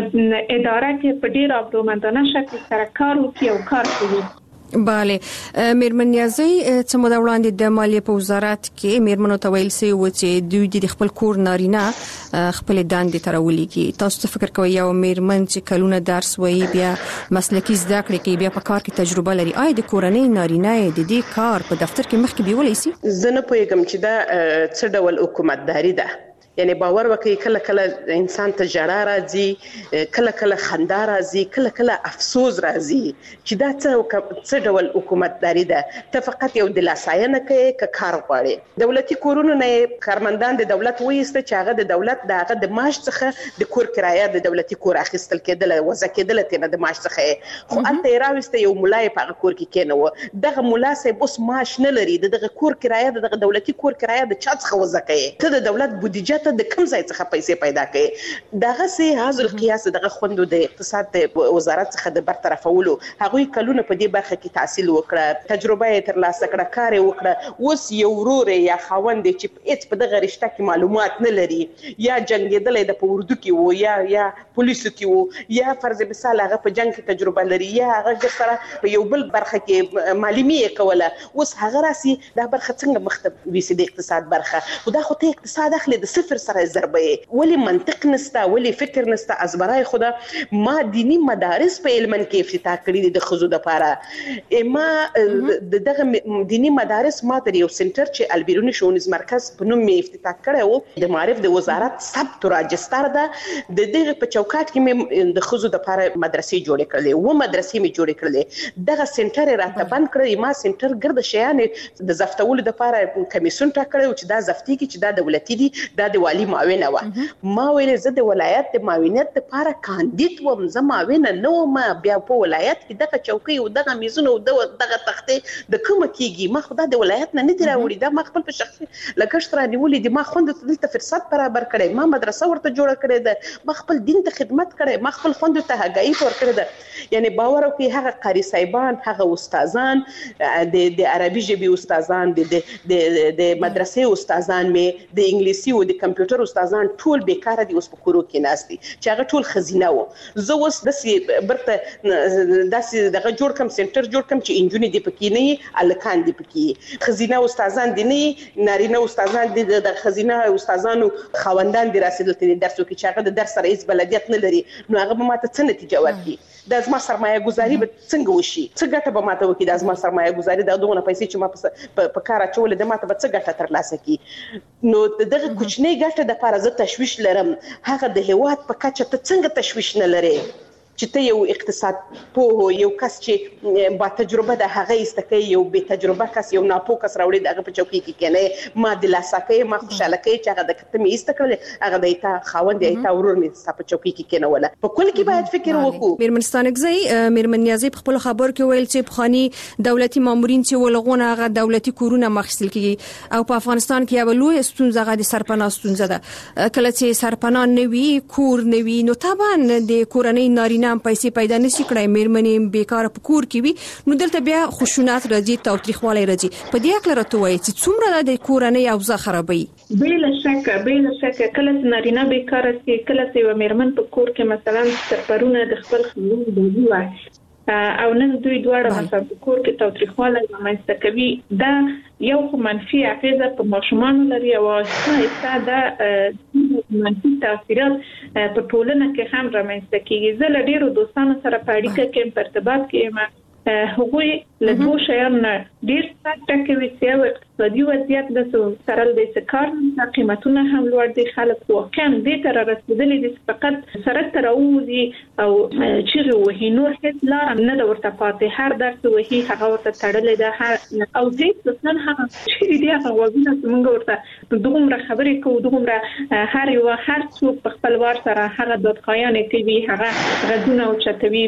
اداره کې په ډیر ابرومندانه شکل سره کار وکړي او کار کوي. بله مېرمن نیازی څه موده وړاندې د مالیې په وزارت کې مېرمنو ته ویل شوي و چې دوی د خپل کور نارینه خپل دندې ته راولېږي. تاسو څه فکر کوئ یو مېرمن چې کلونه درس وایي بیا مسلکي زده کړې کوي بیا په کار کې تجربه لري، آیا د کورنۍ نارینه د دې کار په دفتر کې مخکې بیولی شي؟ زه نه پوهېږم چې دا څه ډول حکومتداري ده. یعنی باور وکړئ کله کله انسان ته ژړا راځي، کله کله خندا راځي، کله کله افسوس راځي چې دا څه څه ډول حکومتداري ده. ته فقط یو دلاساینه کوي که کار غواړي. دولتي کورونو نه کارمندان د دولت وایسته چې هغه د دولت د هغه د معاش څخه د کور کرایه د دولتي کور اخیستل کېدل وځه کېدل ته د معاش څخه، خو انته راوسته یو مولای په کور کې کېنو دغه مولا سه بوس معاش نه لري، دغه کور کرایه دغه دولتي کور کرایه د چا څخه وځه کوي. ته د دولت بودیجه ته د کوم ځای څخه پیسې پیدا کړي؟ دغه سه حاصل قیاس دغه خوندو د اقتصاد وزارت څخه د برطرفولو هغوی کلونه په دې برخه کې تحصیل وکړه، تجربه یې ترلاسه کړه، کار یې وکړه. اوس یو ورور یا خاوند چې هیڅ په دغه رشته کې معلومات نه لري، یا جنگیدل د پوردو کې وو یا یا پولیسو کې وو، یا فرض مثال هغه په جنگ کې تجربه لري، یا هغه سره په یو بل برخه کې معلومي کوله، اوس هغه راسي دا برخه څنګه مختلف وي د اقتصاد برخه. خدا خو ته اقتصاد اخلي د صفر سره ضربه، ولی منطق نستا، ولی فکر نستا. از برای خدا ما دینی مدارس په علمن کې افتتاح کړی د خزو د پاره. ما دغه دینی مدارس ما ته یو سنټر چې البیرونی شونیز مرکز په نوم می افتتاح کړو د معرف د وزارت ثبت راجستر ده. د دغه په چوکاټ کې می د خزو د پاره مدرسې جوړې کړلې و مدرسې می جوړې کړلې. دغه سنټر راته بند کړی، ما سنټر ګرد شیان د زفتولو د پاره کمیسیون ټاکړو چې دا زفتی کې چې دا دولتي دي، دا د والی معاون و. ما ویل زه د ولایت د معاونیت لپاره کاندید وم، زه معاون نه وم. بیا په ولایت کې دغه چوکۍ او دغه میزونه او دغه تختې د کومه کیږي؟ ما خدای د ولایت نه نه دی راوړي، دا ما خپل په شخصي لګښت را نیولې دي. ما خوند ته دلته فرصت برابر کړی، ما مدرسه ورته جوړه کړې ده، ما خپل دین ته خدمت کړې، ما خپل خوند ته هګۍ ورکړې ده. یعنی باور وکړئ هغه قاری صاحبان، هغه استادان، د د عربي ژبې استادان، د د د مدرسې استادان، مې د انګلیسي او د کمپیوټر استادان ټول بیکاره دي، اوس په کورو کې ناست دي چې هغه ټول خزینه وو. زه اوس داسې برته داسې دغه جوړ کم سنټر جوړ کم چې انجونې دي پکې نه وي، هلکان دي پکې، خزینه استادان دي نه وي، نارینه استادان دي د خزینه استادانو خاوندان دي راسي دلته درس وکړي چې هغه د درس رئیس بلدیت نه لري، نو هغه به ماته څه نتیجه ورکړي؟ د ازما سرمایه گذاری به څنګه وشي؟ څه ګټه به ماته وکړي د ازما سرمایه گذاری؟ د دغه پیسې چې ما په کار اچول د ماته به څه ګټه ترلاسه کړي؟ نو دغه کوچنی ګټه د لپاره زه تشویش لرم. هغه د هیواد په کچه ته څنګه تشویش نه لري چې ته یو اقتصاد پوه یو کس چې با تجربه د هغه استکه یو به تجربه کس یو ناپوه کس راوړي دغه په چوکۍ کې کنه ما دلاسا کوي ما خوشاله کوي چې هغه د کتمې استکړل هغه د ایتا خاوند ایتا ورور مې ست په چوکۍ کې کنه ولا په کل کې باید فکر وکړو. میرمن ستانکزی میرمن نیازی په خپل خبر کې ویل چې بخاني دولتي مامورین چې ولغونه هغه دولتي کورونه مخصل کیږي او په افغانستان کې یو لوی ستونزه غا د سرپناه ستونزه ده. کله چې سرپناه نوي کور نوي نو طبعا د کورنۍ نارینه پیسې پیدا نشي کړای میرمنې بیکاره په کور کې وي نو دلته بیا خشونات راځي تاوتریخوالی راځي. په دې اکل راته وایي چې څومره د کورنۍ اوضاع خرابوي. بلا شک بلا شک کله چې نارینه بیکاره سي کله چې میرمن په کور کې مثلا سرپرونه د خپل خلونو دی وای او نن دوی دواړه مثلا په کور کې تاوتریخوالی رامنځته کوي دا یو خو منفي اغیزه په ماشومان لري او څه دا منفي تاثیرات په ټولنه کې هم رامنځته کیږي. زه له ډیرو دوستانو سره په اړیکه کې په ارتباط کې هغوی له دوه شیانو ډیر څه کوي چې یو اقتصادي وضعیت د سره د سکار قیمتونه هم لوړ دي خلک واقعا دې تر رسیدلي دي فقط سره تراوزي او چې وهي نور هیڅ لار نه د ورته پاتې هر درس وهي هغه ورته تړلې ده او دې څنګه هغه چې دې هغه وګینه څنګه ورته دومره خبرې کوو دومره هر یو هر څوک په خپل وار سره هغه د قایانه کوي هغه غږونه او چتوي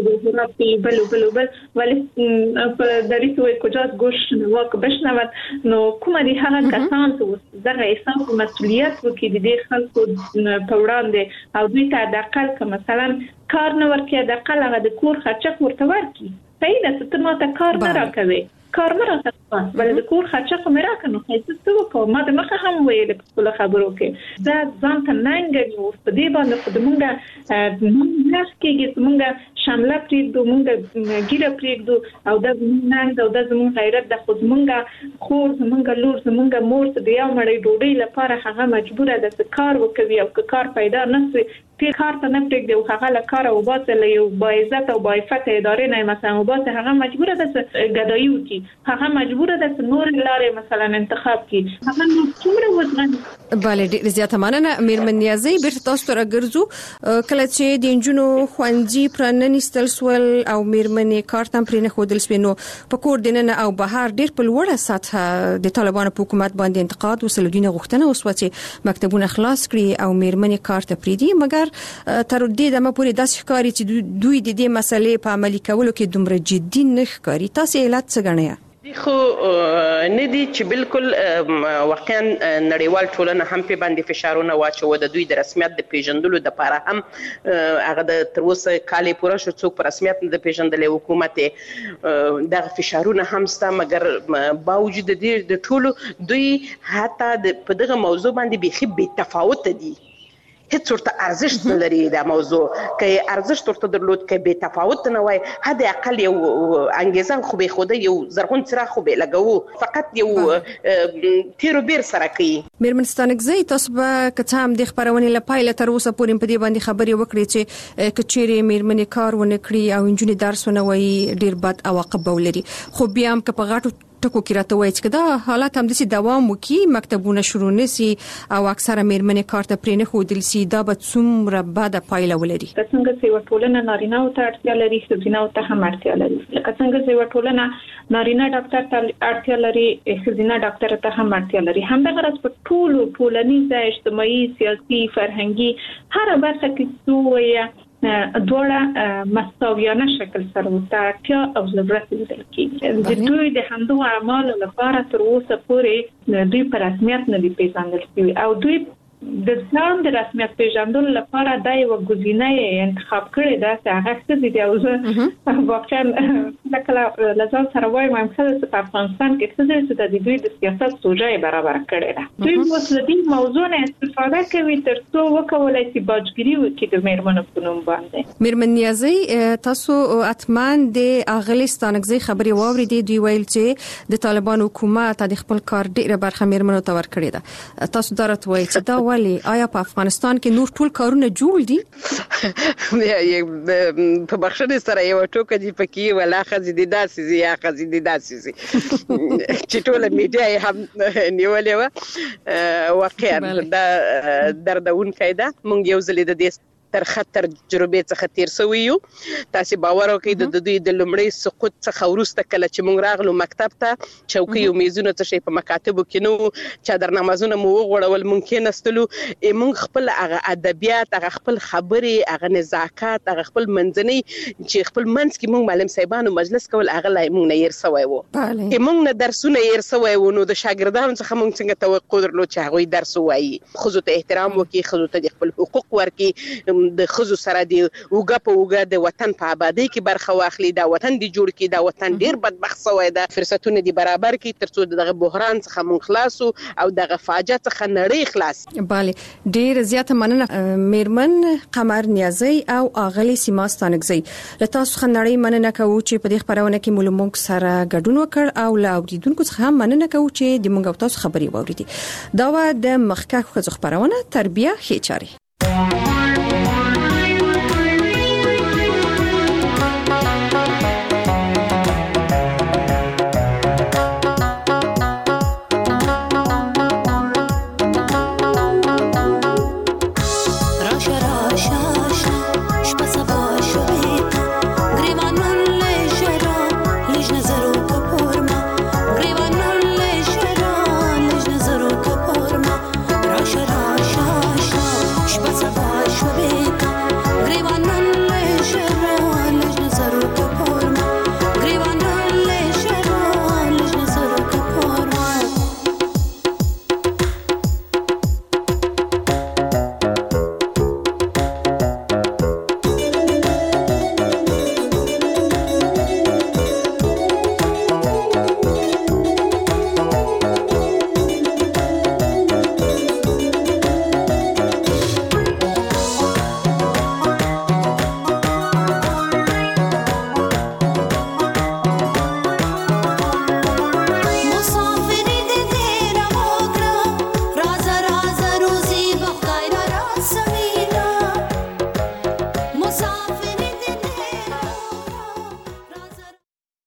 بل بل بل ولی په دریته وي کجاست گوش نواک بشنود نو کومه دي هغه کسان چې دغه احساس مسؤلیت وکړي د دې خلکو په وړاندې او دوی ته د اقل که مثلا کار نه ورکړي د اقل هغه د کور خرچه ورته ورکړي صحیح ده چې ته ماته کار نه راکوي کار نه راکوي بل د کور خرچه خو مې راکنو هیڅ څه وکړو ما د مخه هم ویل په خپل خبرو کې دا ځان ته ننګ نو په دې باندې خو موږ موږ کېږي موږ شامله پریږدو موږ ګیره پریږدو او دا زموږ ننګ او دا زموږ غیرت د خود موږ خور زموږ لور زموږ مور ته د یو مړی ډوډۍ لپاره هغه مجبوره ده چې کار وکوي او که کار پیدا نه شي تی کار ته نه پریږدي او هغه له کار او باسه له یو با عزت او با عفت ادارې نه مثلا او باسه هغه مجبوره ده چې ګدایي وکړي هغه مجبوره ده چې نور لارې مثلا انتخاب کړي هغه نو څومره وځغني. بله ډېر زیاته مننه میرمن نیازی بیرته تاسو ته راګرځو کله چې د انجونو ښوونځي پراننیستل سول او میرمنې کار ته پرې نه ښودل سوې نو په کور دننه او بهر ډېر په لوړه سطحه د طالبانو په حکومت باندې انتقاد وسول دوی نه غوښتنه وسوه چې مکتبونه خلاص کړي او میرمنې کار ته پرېږدي مګر تر دې دمه پورې داسې ښکاري چې دوی د دې مسلې په عملي کولو کې دومره جدي نه ښکاري. تاسو علت څه ګڼئ؟ خو نه دي چې بالکل واقعا نړیوال ټولنه هم په باندې فشارونه واچو د دوی د رسمیت د پیژندلو د لپاره هم هغه د تر اوسه کالي پوره شو څوک په رسمیت د پیژندلې حکومت د فشارونه هم ستا مګر باوجود دې د ټولو دوی حتی په دغه موضوع باندې بيخي بي تفاوت دي هیڅ ورته ارزښت نه لري دا موضوع کې ارزښت ورته درلود کې به تفاوت نه وای هدا اقل یو انګیزه خو به خوده یو زرغون څراغ خو به لګاو فقط یو تیرو بیر سره کوي. میرمن ستانکزی تاسو به که هم د خبرونه لپاره تر اوسه پورې په دې باندې خبرې وکړي چې کچېری میرمنې کار ونه کړی او انجونې درس ونه وای ډیر بد عواقب ولري خو بیا هم که په غاټو ټکو کې راته وایي چې دا حالات هم د دوام وکي مکتبونه شروع نشي او اکثره میرمنې کار ته پرې نه ښودل سي دا به څومره بده پایله ولري. څنګه چې یو ټولنه نارینه او ته اړتیا لري ښځینه او ته هم اړتیا لري لکه څنګه چې یو ټولنه نارینه ډاکټر ته اړتیا لري ښځینه ډاکټر ته هم اړتیا لري همدغه راز په ټولو ټولنیز اجتماعي سیاسي فرهنګي هر برخه کې څو دوړه مستویانه شکل سره وتاړتیا او ضرورت لیدل کیږي د دوی د همدغو اعمالو لپاره تر اوسه پورې دوی په رسمیت نه دي پیژندل شوي او دوی د ځان د رسمیت پیژندلو لپاره دا یو ګزینه انتخاب کړې ده چې هغه څه دي او زه واقعا لکه لازم سره وایم چې په افغانستان کې څه دي چې د دوی د سیاست سوژه برابر کړې ده دوی اوس د دې موضوع نه استفاده کوي تر څو وکولای شي باجګری وکړي د میرمنو په نوم باندې. میرمن نیازی تاسو اتمان د اغلی ستانکزی خبري واوریدې دوی ویل چې د طالبان حکومت د خپل کار ډیره برخه میرمنو ته ورکړې ده تاسو درته وایي چې دا ولی آیا په افغانستان کې نور ټول کارونه جوړ دي؟ په بخښنې سره یو ټوکه دی پکې ولا خزي دي داسې یا خزي دي داسې چې ټول میډیا هم نیولې و واقعا دا دردون کیده مونږ یو ځل د دې تر خطر تجربه څخه تیر سوی یو. تاسو باور وکړئ د دوی د لومړي سقوط څخه وروسته کله چې موږ راغلو مکتب ته چوکۍ او میزونه څه شي په مکاتبو کې نو چادر نمازونه مو وغوړول ممکن استلو موږ خپل هغه ادبیات هغه خپل خبرې هغه نزاکت هغه خپل منځنی چې خپل منځ کې موږ معلم صاحبانو مجلس کول هغه لای موږ نه ير سوی وو چې موږ نه درسونه ير سوی وو نو د شاګردانو څخه موږ څنګه توقع درلود چې هغه درس وایي خزو ته احترام وکي خزو ته خپل حقوق ورکي د خزو سره دی وګه په وګه د وطن په آبادی کې برخه واخلي دا وطن دی جوړ کی دا وطن ډیر بدبخت سوی دا فرصتونه دی برابر کی ترڅو دغه بحران څخه موږ خلاصو او دغه فاجعه څخه نړۍ خلاص. bale ډیر زیاته مننه میرمن قمر نیازی او اغلی سیما ستانګزی له تاسو خنړی مننه کوو چې په دې خبرونه کې مولموږ سره ګډون وکړ او لا اوریدونکو څخه هم مننه کوو چې د موږ تاسو خبري واوریدي. دا و د مخکښ خبرونه تربیه خېچاري.